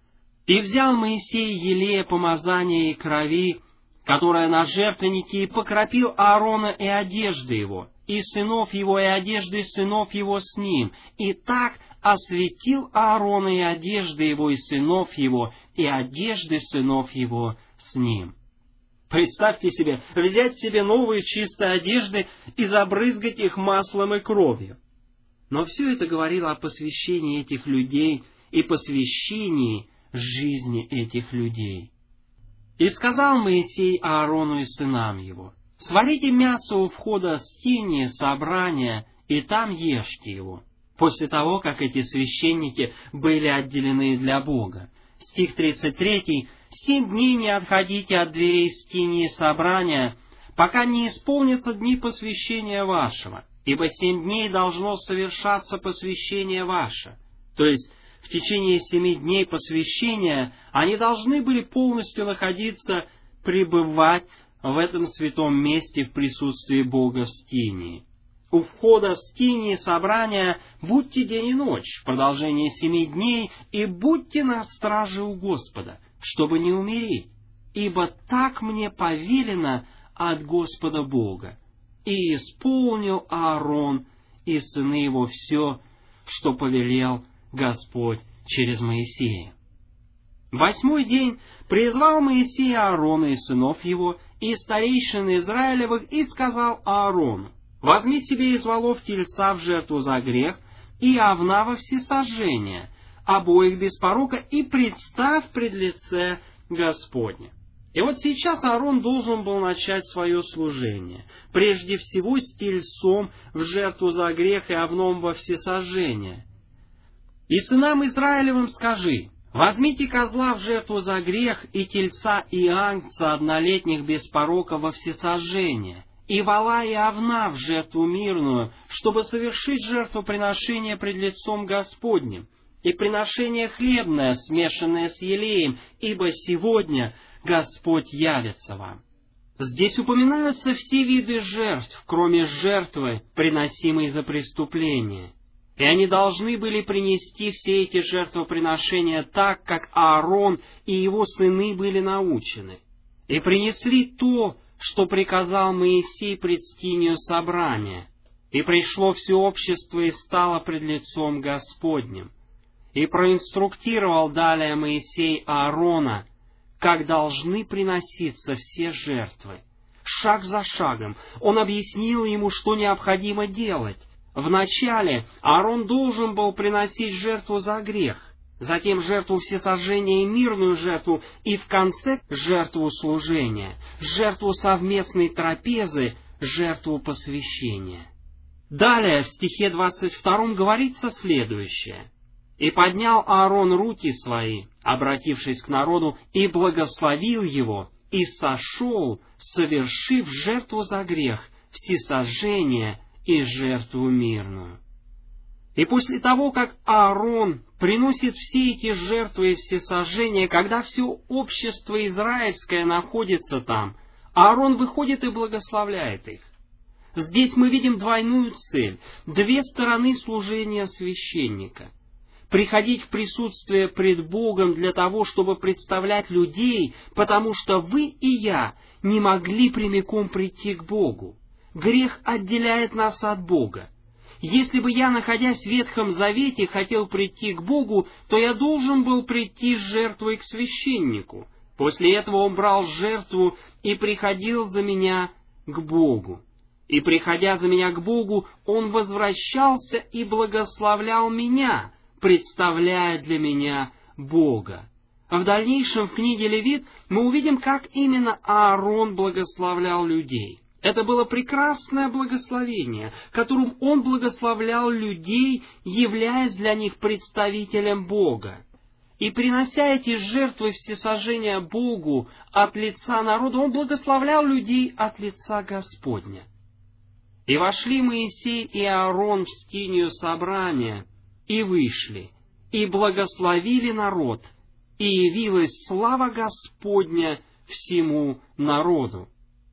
«И взял Моисей елея помазания и крови, которая на жертвеннике, и покропил Аарона и одежды его, и сынов его, и одежды сынов его с ним, и так осветил Аарона и одежды его, и сынов его, и одежды сынов его с ним». Представьте себе, взять себе новые чистые одежды и забрызгать их маслом и кровью. Но все это говорило о посвящении этих людей и посвящении жизни этих людей. «И сказал Моисей Аарону и сынам его: Сварите мясо у входа скинии собрания, и там ешьте его, после того, как эти священники были отделены для Бога. Стих 33. 7 дней не отходите от дверей скинии собрания, пока не исполнятся дни посвящения вашего, ибо 7 дней должно совершаться посвящение ваше». То есть, в течение 7 дней посвящения они должны были полностью находиться, пребывать в этом святом месте в присутствии Бога в скинии. У входа в скинии собрания будьте день и ночь в продолжение 7 дней, и будьте на страже у Господа, чтобы не умереть, ибо так мне повелено от Господа Бога. И исполнил Аарон и сыны его все, что повелел Господь через Моисея. В 8-й день призвал Моисей Аарона и сынов его, и старейшин Израилевых, и сказал Аарону: «Возьми себе из волов тельца в жертву за грех и овна во всесожжение, обоих без порока, и представь пред лице Господне». И вот сейчас Аарон должен был начать свое служение, прежде всего с тельцом в жертву за грех и овном во всесожжение. «И сынам Израилевым скажи: возьмите козла в жертву за грех, и тельца и агнца однолетних без порока во всесожжение, и вола и овна в жертву мирную, чтобы совершить жертвоприношение пред лицом Господним, и приношение хлебное, смешанное с елеем, ибо сегодня Господь явится вам». Здесь упоминаются все виды жертв, кроме жертвы, приносимой за преступление. И они должны были принести все эти жертвоприношения так, как Аарон и его сыны были научены. И принесли то, что приказал Моисей пред скинию собрания. И пришло все общество и стало пред лицом Господним. И проинструктировал далее Моисей Аарона, как должны приноситься все жертвы. Шаг за шагом он объяснил ему, что необходимо делать. Вначале Аарон должен был приносить жертву за грех, затем жертву всесожжения и мирную жертву, и в конце жертву служения, жертву совместной трапезы, жертву посвящения. Далее в стихе 22 говорится следующее: «И поднял Аарон руки свои, обратившись к народу, и благословил его, и сошел, совершив жертву за грех, всесожжение и жертву мирную». И после того, как Аарон приносит все эти жертвы и всесожжения, когда все общество израильское находится там, Аарон выходит и благословляет их. Здесь мы видим двойную цель, 2 стороны служения священника. Приходить в присутствие пред Богом для того, чтобы представлять людей, потому что вы и я не могли прямиком прийти к Богу. Грех отделяет нас от Бога. Если бы я, находясь в Ветхом Завете, хотел прийти к Богу, то я должен был прийти с жертвой к священнику. После этого он брал жертву и приходил за меня к Богу. И, приходя за меня к Богу, он возвращался и благословлял меня, представляя для меня Бога. А в дальнейшем в книге Левит мы увидим, как именно Аарон благословлял людей. Это было прекрасное благословение, которым он благословлял людей, являясь для них представителем Бога. И принося эти жертвы всесожжения Богу от лица народа, он благословлял людей от лица Господня. «И вошли Моисей и Аарон в скинию собрания, и вышли, и благословили народ, и явилась слава Господня всему народу.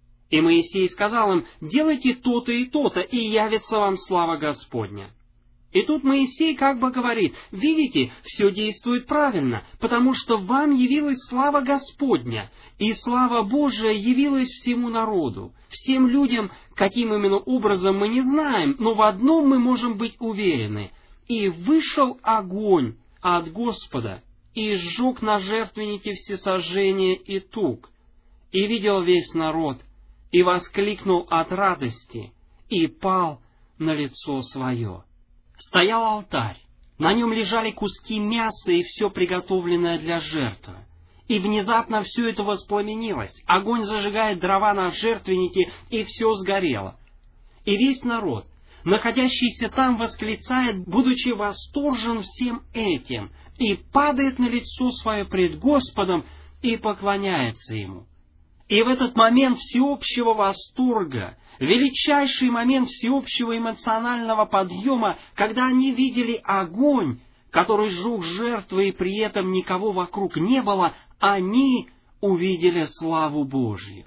И Моисей сказал им: делайте то-то и то-то, и явится вам слава Господня». И тут Моисей как бы говорит: видите, все действует правильно, потому что вам явилась слава Господня, и слава Божия явилась всему народу, всем людям, каким именно образом мы не знаем, но в одном мы можем быть уверены: и вышел огонь от Господа, и сжег на жертвеннике всесожжение и тук, и видел весь народ, и воскликнул от радости, и пал на лицо свое. Стоял алтарь, на нем лежали куски мяса и все приготовленное для жертвы. И внезапно все это воспламенилось. Огонь зажигает дрова на жертвеннике, и все сгорело. И весь народ, находящийся там, восклицает, будучи восторжен всем этим, и падает на лицо свое пред Господом и поклоняется Ему. И в этот момент всеобщего восторга, величайший момент всеобщего эмоционального подъема, когда они видели огонь, который сжег жертвы, и при этом никого вокруг не было, они увидели славу Божью.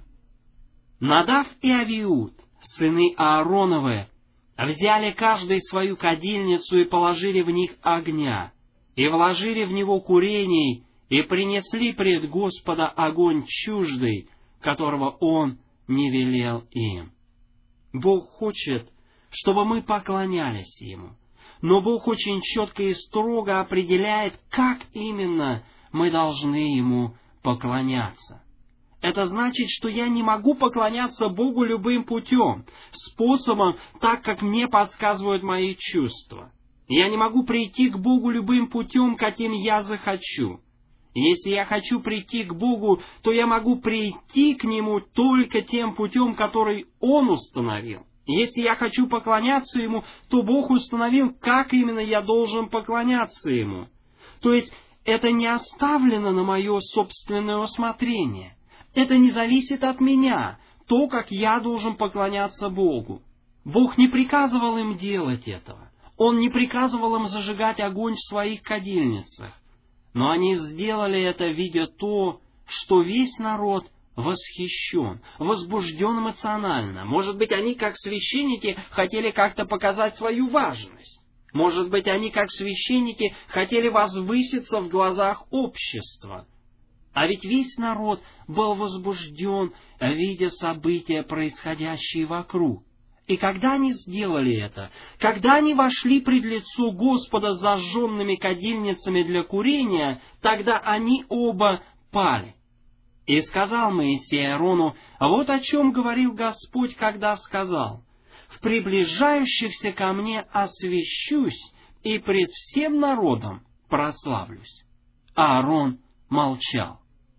Надав и Авиуд, сыны Аароновы, взяли каждый свою кадильницу и положили в них огня, и вложили в него курений, и принесли пред Господа огонь чуждый, которого Он не велел им. Бог хочет, чтобы мы поклонялись Ему, но Бог очень четко и строго определяет, как именно мы должны Ему поклоняться. Это значит, что я не могу поклоняться Богу любым путем, способом, так, как мне подсказывают мои чувства. Я не могу прийти к Богу любым путем, каким я захочу. Если я хочу прийти к Богу, то я могу прийти к Нему только тем путем, который Он установил. Если я хочу поклоняться Ему, то Бог установил, как именно я должен поклоняться Ему. То есть, это не оставлено на мое собственное усмотрение. Это не зависит от меня, то, как я должен поклоняться Богу. Бог не приказывал им делать этого. Он не приказывал им зажигать огонь в своих кадильницах. Но они сделали это, видя то, что весь народ восхищен, возбужден эмоционально. Может быть, они, как священники, хотели как-то показать свою важность. Может быть, они, как священники, хотели возвыситься в глазах общества. А ведь весь народ был возбужден, видя события, происходящие вокруг. И когда они сделали это, когда они вошли пред лицо Господа с зажженными кадильницами для курения, тогда они оба пали. И сказал Моисей Аарону, вот о чем говорил Господь, когда сказал: «В приближающихся ко мне освящусь, и пред всем народом прославлюсь». Аарон молчал.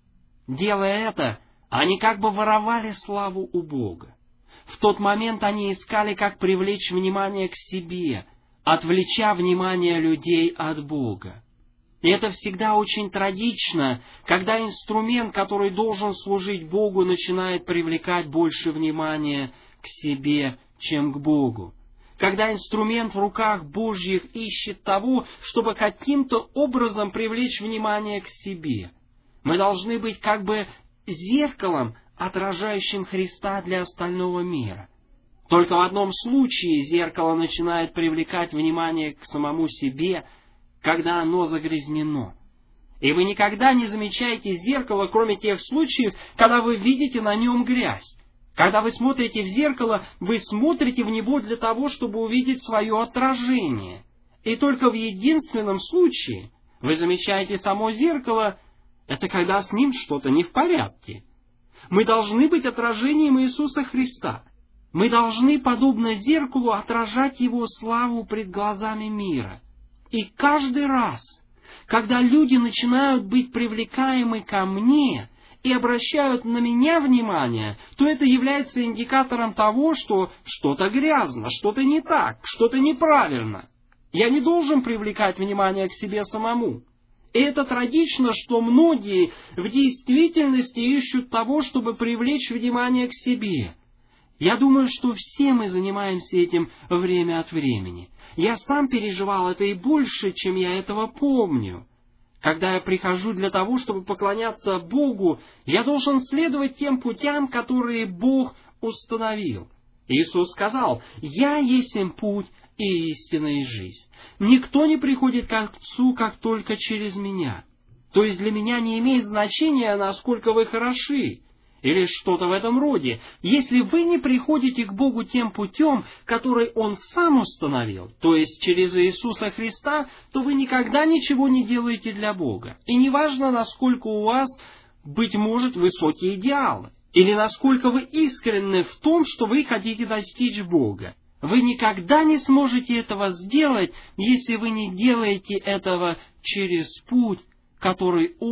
Делая это, они как бы воровали славу у Бога. В тот момент они искали, как привлечь внимание к себе, отвлеча внимание людей от Бога. И это всегда очень трагично, когда инструмент, который должен служить Богу, начинает привлекать больше внимания к себе, чем к Богу. Когда инструмент в руках Божьих ищет того, чтобы каким-то образом привлечь внимание к себе. Мы должны быть как бы зеркалом, отражающим Христа для остального мира. Только в одном случае зеркало начинает привлекать внимание к самому себе, когда оно загрязнено. И вы никогда не замечаете зеркало, кроме тех случаев, когда вы видите на нем грязь. Когда вы смотрите в зеркало, вы смотрите в него для того, чтобы увидеть свое отражение. И только в единственном случае вы замечаете само зеркало, это когда с ним что-то не в порядке. Мы должны быть отражением Иисуса Христа. Мы должны, подобно зеркалу, отражать Его славу пред глазами мира. И каждый раз, когда люди начинают быть привлекаемы ко мне и обращают на меня внимание, то это является индикатором того, что что-то грязно, что-то не так, что-то неправильно. Я не должен привлекать внимание к себе самому. И это трагично, что многие в действительности ищут того, чтобы привлечь внимание к себе. Я думаю, что все мы занимаемся этим время от времени. Я сам переживал это и больше, чем я этого помню. Когда я прихожу для того, чтобы поклоняться Богу, я должен следовать тем путям, которые Бог установил. Иисус сказал: «Я есть путь и истина и жизнь. Никто не приходит к Отцу, как только через Меня». То есть для меня не имеет значения, насколько вы хороши, или что-то в этом роде. Если вы не приходите к Богу тем путем, который Он сам установил, то есть через Иисуса Христа, то вы никогда ничего не делаете для Бога. И неважно, насколько у вас, быть может, высокие идеалы, или насколько вы искренны в том, что вы хотите достичь Бога. Вы никогда не сможете этого сделать, если вы не делаете этого через путь, который Он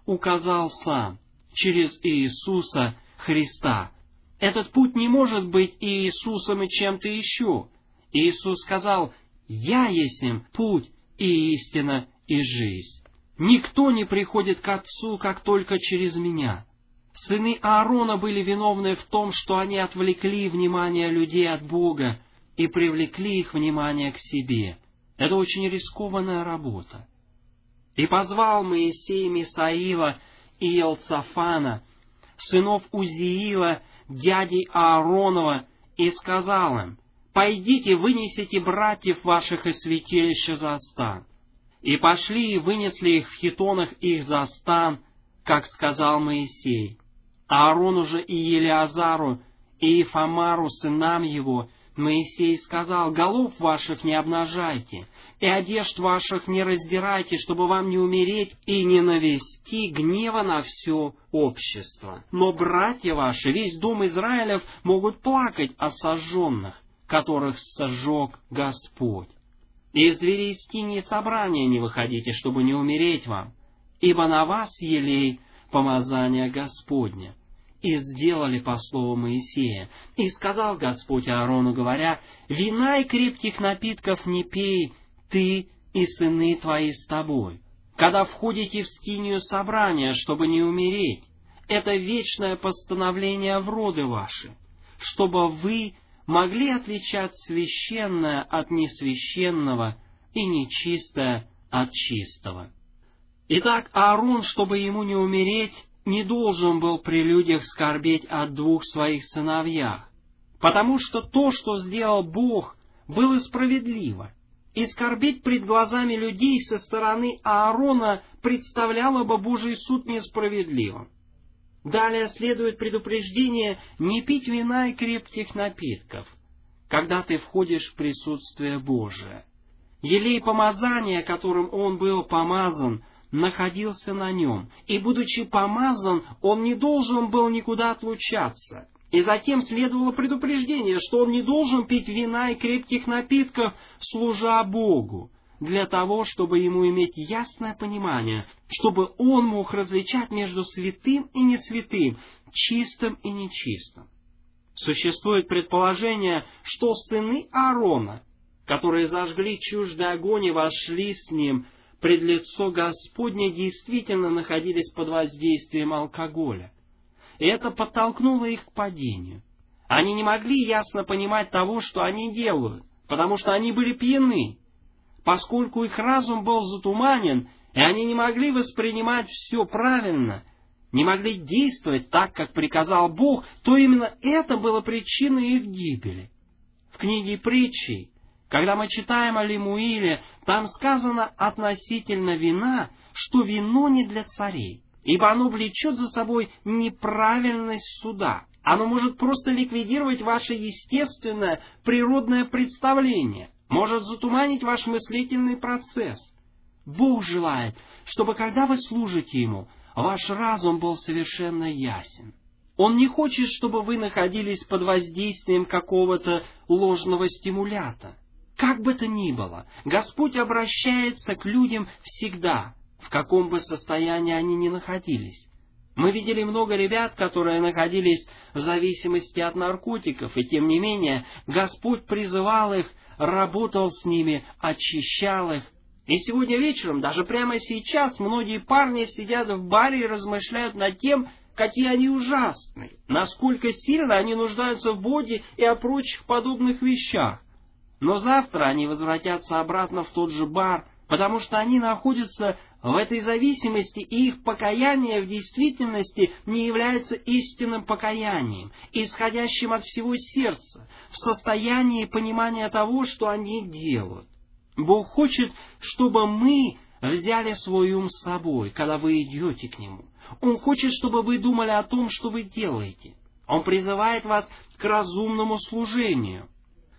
указал сам, через Иисуса Христа. Этот путь не может быть и Иисусом, и чем-то еще. Иисус сказал: «Я есмь путь и истина и жизнь. Никто не приходит к Отцу, как только через Меня». Сыны Аарона были виновны в том, что они отвлекли внимание людей от Бога и привлекли их внимание к себе. Это очень рискованная работа. «И позвал Моисей Мисаила и Елцафана, сынов Узиила, дядей Ааронова, и сказал им: «Пойдите, вынесите братьев ваших из святилища за стан». И пошли и вынесли их в хитонах их за стан, как сказал Моисей. Аарону же и Елеазару, и Ифамару, сынам его, Моисей сказал: «Голов ваших не обнажайте, и одежд ваших не раздирайте, чтобы вам не умереть и не навести гнева на все общество. Но братья ваши, весь дом Израилев, могут плакать о сожженных, которых сожег Господь. И из дверей скинии собрания не выходите, чтобы не умереть вам, ибо на вас елей помазания Господня». И сделали по слову Моисея. И сказал Господь Аарону, говоря: «Вина и крепких напитков не пей ты и сыны твои с тобой, когда входите в скинию собрания, чтобы не умереть. Это вечное постановление в роды ваши, чтобы вы могли отличать священное от несвященного и нечистое от чистого». Итак, Аарон, чтобы ему не умереть, не должен был при людях скорбеть о двух своих сыновьях, потому что то, что сделал Бог, было справедливо, и скорбеть пред глазами людей со стороны Аарона представляло бы Божий суд несправедливым. Далее следует предупреждение не пить вина и крепких напитков, когда ты входишь в присутствие Божие. Елей помазания, которым он был помазан, находился на нем, и, будучи помазан, он не должен был никуда отлучаться. И затем следовало предупреждение, что он не должен пить вина и крепких напитков, служа Богу, для того, чтобы ему иметь ясное понимание, чтобы он мог различать между святым и несвятым, чистым и нечистым. Существует предположение, что сыны Аарона, которые зажгли чуждый огонь и вошли с ним пред лицо Господне, действительно находились под воздействием алкоголя. И это подтолкнуло их к падению. Они не могли ясно понимать того, что они делают, потому что они были пьяны. Поскольку их разум был затуманен, и они не могли воспринимать все правильно, не могли действовать так, как приказал Бог, то именно это было причиной их гибели. В книге Притчей, когда мы читаем о Лемуиле, там сказано относительно вина, что вино не для царей, ибо оно влечет за собой неправильность суда. Оно может просто ликвидировать ваше естественное, природное представление, может затуманить ваш мыслительный процесс. Бог желает, чтобы, когда вы служите Ему, ваш разум был совершенно ясен. Он не хочет, чтобы вы находились под воздействием какого-то ложного стимулята. Как бы то ни было, Господь обращается к людям всегда, в каком бы состоянии они ни находились. Мы видели много ребят, которые находились в зависимости от наркотиков, и тем не менее Господь призывал их, работал с ними, очищал их. И сегодня вечером, даже прямо сейчас, многие парни сидят в баре и размышляют над тем, какие они ужасные, насколько сильно они нуждаются в Боге и о прочих подобных вещах. Но завтра они возвратятся обратно в тот же бар, потому что они находятся в этой зависимости, и их покаяние в действительности не является истинным покаянием, исходящим от всего сердца, в состоянии понимания того, что они делают. Бог хочет, чтобы мы взяли свой ум с собой, когда вы идете к Нему. Он хочет, чтобы вы думали о том, что вы делаете. Он призывает вас к разумному служению.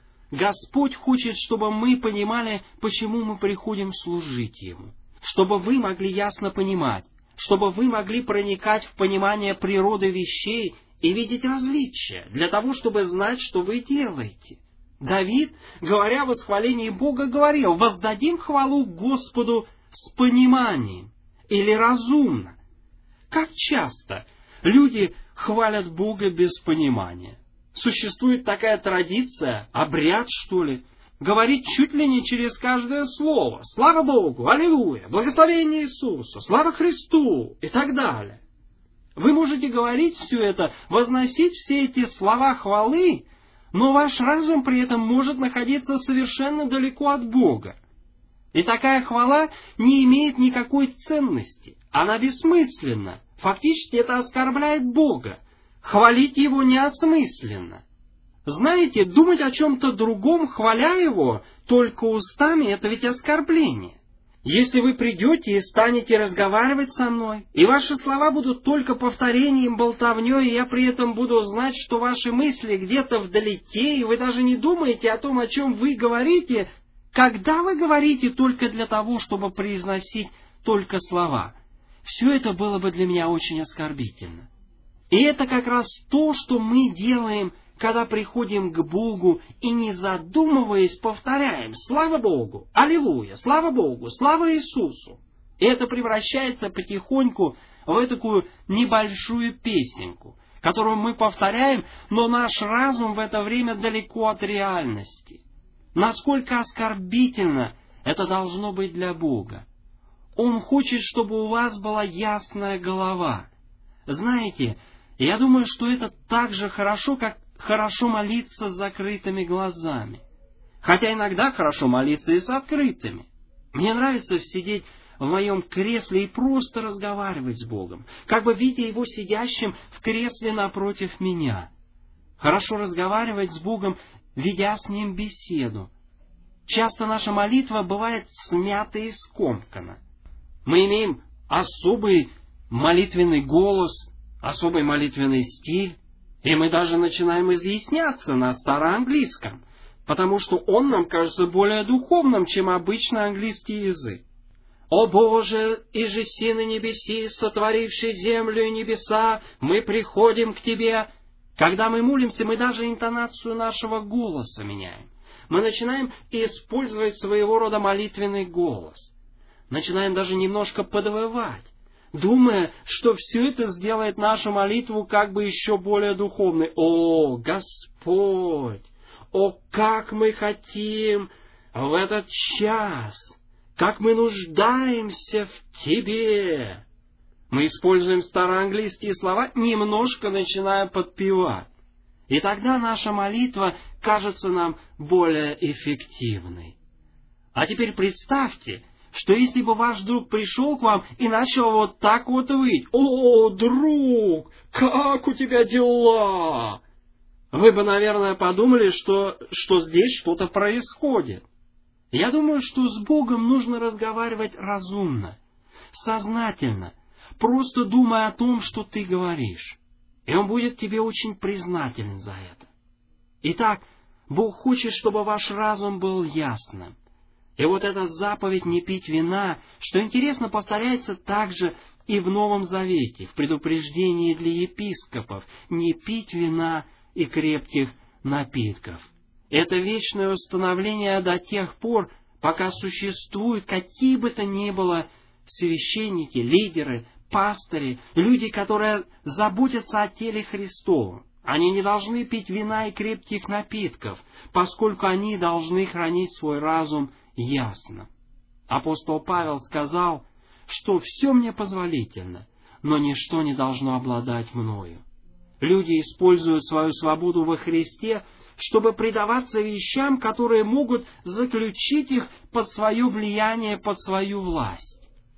Господь хочет, чтобы мы понимали, почему мы приходим служить Ему. Чтобы вы могли ясно понимать, чтобы вы могли проникать в понимание природы вещей и видеть различия, для того, чтобы знать, что вы делаете. Давид, говоря в восхвалении Бога, говорил: «Воздадим хвалу Господу с пониманием» или разумно. Как часто люди хвалят Бога без понимания? Существует такая традиция, обряд, что ли, говорить чуть ли не через каждое слово: «Слава Богу! Аллилуйя! Благословение Иисусу! Слава Христу!» и так далее. Вы можете говорить все это, возносить все эти слова хвалы, но ваш разум при этом может находиться совершенно далеко от Бога. И такая хвала не имеет никакой ценности. Она бессмысленна. Фактически это оскорбляет Бога. Хвалить Его неосмысленно. Знаете, думать о чем-то другом, хваля Его, только устами, это ведь оскорбление. Если вы придете и станете разговаривать со мной, и ваши слова будут только повторением, болтовней, и я при этом буду знать, что ваши мысли где-то вдалеке, и вы даже не думаете о том, о чем вы говорите, когда вы говорите только для того, чтобы произносить только слова, все это было бы для меня очень оскорбительно. И это как раз то, что мы делаем, когда приходим к Богу и, не задумываясь, повторяем: «Слава Богу! Аллилуйя! Слава Богу! Слава Иисусу!» И это превращается потихоньку в такую небольшую песенку, которую мы повторяем, но наш разум в это время далеко от реальности. Насколько оскорбительно это должно быть для Бога. Он хочет, чтобы у вас была ясная голова. Знаете, я думаю, что это так же хорошо, как хорошо молиться с закрытыми глазами. Хотя иногда хорошо молиться и с открытыми. Мне нравится сидеть в моем кресле и просто разговаривать с Богом, как бы видя Его сидящим в кресле напротив меня. Хорошо разговаривать с Богом, ведя с Ним беседу. Часто наша молитва бывает смята и скомкана. Мы имеем особый молитвенный голос, особый молитвенный стиль, и мы даже начинаем изъясняться на староанглийском, потому что он нам кажется более духовным, чем обычный английский язык. «О Боже, иже си на небеси, сотворивший землю и небеса, мы приходим к Тебе». Когда мы молимся, мы даже интонацию нашего голоса меняем. Мы начинаем использовать своего рода молитвенный голос. Начинаем даже немножко подвывать, думая, что все это сделает нашу молитву как бы еще более духовной. О, Господь! О, как мы хотим в этот час! Как мы нуждаемся в Тебе! Мы используем староанглийские слова, немножко начиная подпевать. И тогда наша молитва кажется нам более эффективной. А теперь представьте, что если бы ваш друг пришел к вам и начал вот так вот выть: «О, друг, как у тебя дела?» Вы бы, наверное, подумали, что здесь что-то происходит. Я думаю, что с Богом нужно разговаривать разумно, сознательно, просто думая о том, что ты говоришь. И Он будет тебе очень признателен за это. Итак, Бог хочет, чтобы ваш разум был ясным. И вот эта заповедь не пить вина, что интересно, повторяется также и в Новом Завете, в предупреждении для епископов: не пить вина и крепких напитков. Это вечное установление до тех пор, пока существуют какие бы то ни было священники, лидеры, пастыри, люди, которые заботятся о теле Христовом. Они не должны пить вина и крепких напитков, поскольку они должны хранить свой разум ясно. Апостол Павел сказал, что все мне позволительно, но ничто не должно обладать мною. Люди используют свою свободу во Христе, чтобы предаваться вещам, которые могут заключить их под свое влияние, под свою власть.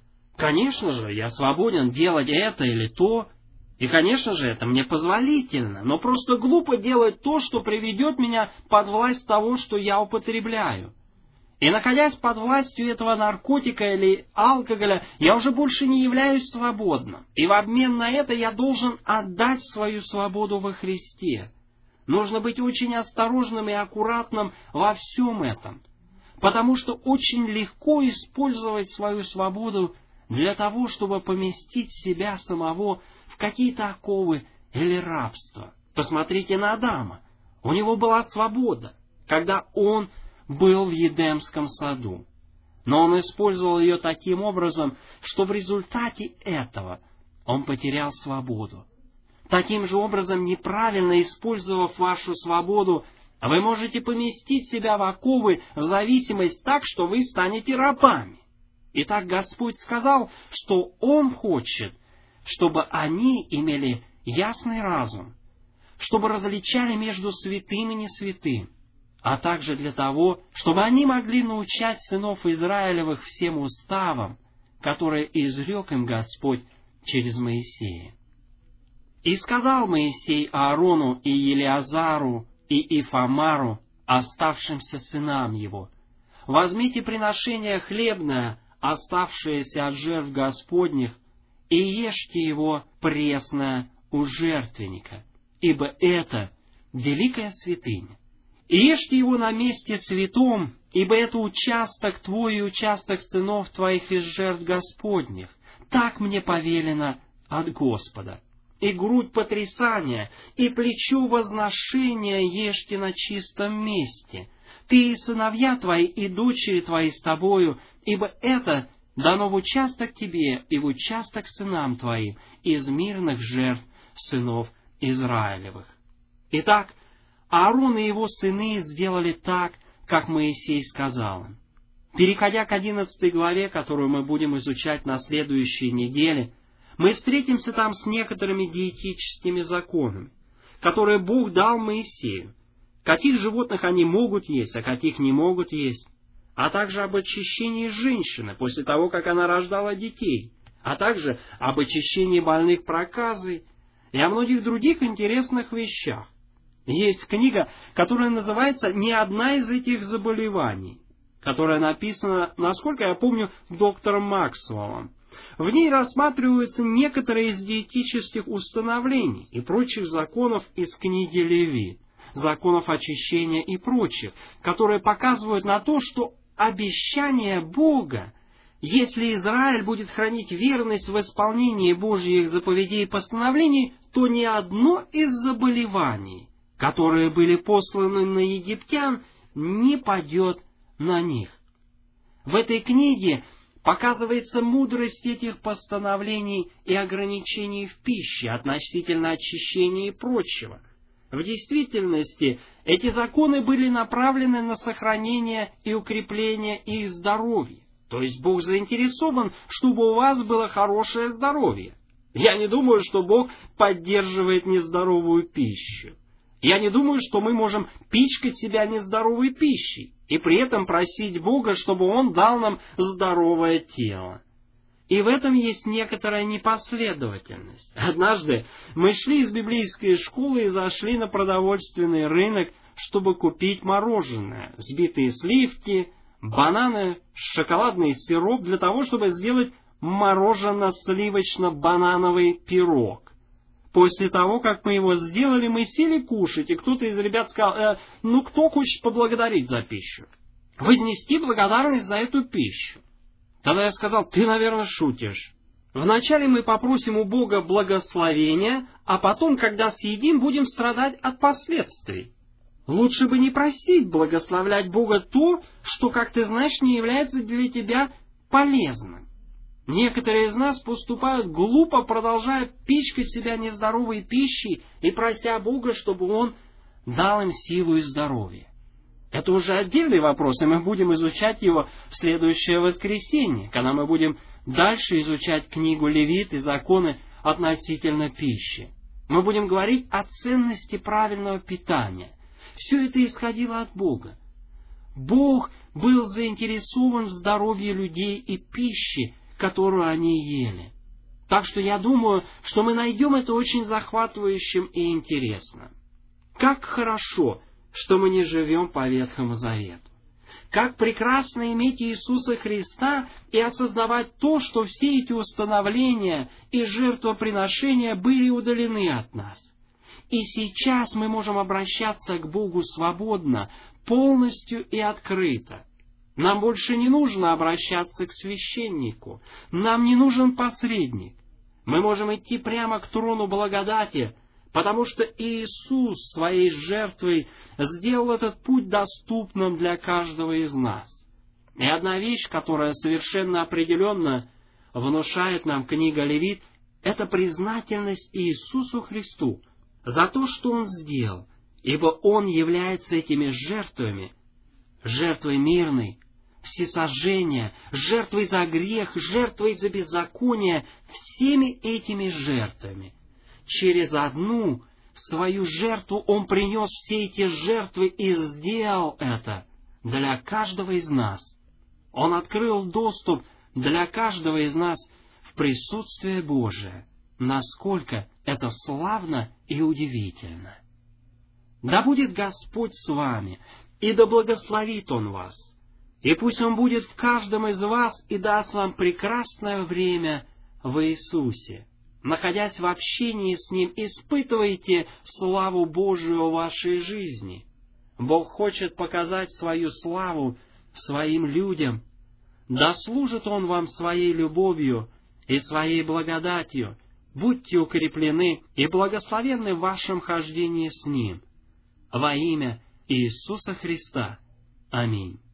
Конечно же, я свободен делать это или то, и, конечно же, это мне позволительно, но просто глупо делать то, что приведет меня под власть того, что я употребляю. И, находясь под властью этого наркотика или алкоголя, я уже больше не являюсь свободным. И в обмен на это я должен отдать свою свободу во Христе. Нужно быть очень осторожным и аккуратным во всем этом, потому что очень легко использовать свою свободу для того, чтобы поместить себя самого в какие-то оковы или рабство. Посмотрите на Адама. У него была свобода, когда он был в Едемском саду. Но он использовал ее таким образом, что в результате этого он потерял свободу. Таким же образом, неправильно использовав вашу свободу, вы можете поместить себя в оковы, в зависимость так, что вы станете рабами. Итак, Господь сказал, что Он хочет, чтобы они имели ясный разум, чтобы различали между святым и несвятым, а также для того, чтобы они могли научать сынов Израилевых всем уставам, которые изрек им Господь через Моисея. «И сказал Моисей Аарону и Елеазару и Ифамару, оставшимся сынам его: возьмите приношение хлебное, оставшееся от жертв Господних, и ешьте его пресное у жертвенника, ибо это великая святыня. И ешьте его на месте святом, ибо это участок твой и участок сынов твоих из жертв Господних. Так мне повелено от Господа. И грудь потрясания, и плечо возношения ешьте на чистом месте. Ты и сыновья твои, и дочери твои с тобою, ибо это дано в участок тебе и в участок сынам твоим из мирных жертв сынов Израилевых». Итак, Аарон и его сыны сделали так, как Моисей сказал им. Переходя к 11 главе, которую мы будем изучать на следующей неделе, мы встретимся там с некоторыми диетическими законами, которые Бог дал Моисею, каких животных они могут есть, а каких не могут есть, а также об очищении женщины после того, как она рождала детей, а также об очищении больных проказой и о многих других интересных вещах. Есть книга, которая называется «Не одна из этих заболеваний», которая написана, насколько я помню, доктором Максвеллом. В ней рассматриваются некоторые из диетических установлений и прочих законов из книги Левит, законов очищения и прочих, которые показывают на то, что обещание Бога, если Израиль будет хранить верность в исполнении Божьих заповедей и постановлений, то ни одно из заболеваний, которые были посланы на египтян, не падет на них. В этой книге показывается мудрость этих постановлений и ограничений в пище относительно очищения и прочего. В действительности, эти законы были направлены на сохранение и укрепление их здоровья. То есть Бог заинтересован, чтобы у вас было хорошее здоровье. Я не думаю, что Бог поддерживает нездоровую пищу. Я не думаю, что мы можем пичкать себя нездоровой пищей и при этом просить Бога, чтобы Он дал нам здоровое тело. И в этом есть некоторая непоследовательность. Однажды мы шли из библейской школы и зашли на продовольственный рынок, чтобы купить мороженое, взбитые сливки, бананы, шоколадный сироп для того, чтобы сделать морожено-сливочно-банановый пирог. После того, как мы его сделали, мы сели кушать, и кто-то из ребят сказал: кто хочет поблагодарить за пищу? Вознести благодарность за эту пищу. Тогда я сказал: ты, наверное, шутишь. Вначале мы попросим у Бога благословения, а потом, когда съедим, будем страдать от последствий. Лучше бы не просить благословлять Бога то, что, как ты знаешь, не является для тебя полезным. Некоторые из нас поступают глупо, продолжая пичкать себя нездоровой пищей и прося Бога, чтобы Он дал им силу и здоровье. Это уже отдельный вопрос, и мы будем изучать его в следующее воскресенье, когда мы будем дальше изучать книгу Левит и законы относительно пищи. Мы будем говорить о ценности правильного питания. Все это исходило от Бога. Бог был заинтересован в здоровье людей и пище, которую они ели. Так что я думаю, что мы найдем это очень захватывающим и интересным. Как хорошо, что мы не живем по Ветхому Завету. Как прекрасно иметь Иисуса Христа и осознавать то, что все эти установления и жертвоприношения были удалены от нас. И сейчас мы можем обращаться к Богу свободно, полностью и открыто. Нам больше не нужно обращаться к священнику. Нам не нужен посредник. Мы можем идти прямо к трону благодати, потому что Иисус своей жертвой сделал этот путь доступным для каждого из нас. И одна вещь, которая совершенно определенно внушает нам книга Левит, это признательность Иисусу Христу за то, что Он сделал, ибо Он является этими жертвами, жертвой мирной, всесожжения, жертвой за грех, жертвой за беззаконие, всеми этими жертвами. Через одну свою жертву Он принес все эти жертвы и сделал это для каждого из нас. Он открыл доступ для каждого из нас в присутствие Божие. Насколько это славно и удивительно! Да будет Господь с вами, и да благословит Он вас, и пусть Он будет в каждом из вас и даст вам прекрасное время в Иисусе. Находясь в общении с Ним, испытывайте славу Божию в вашей жизни. Бог хочет показать свою славу своим людям. Да служит Он вам своей любовью и своей благодатью. Будьте укреплены и благословенны в вашем хождении с Ним. Во имя Иисуса Христа. Аминь.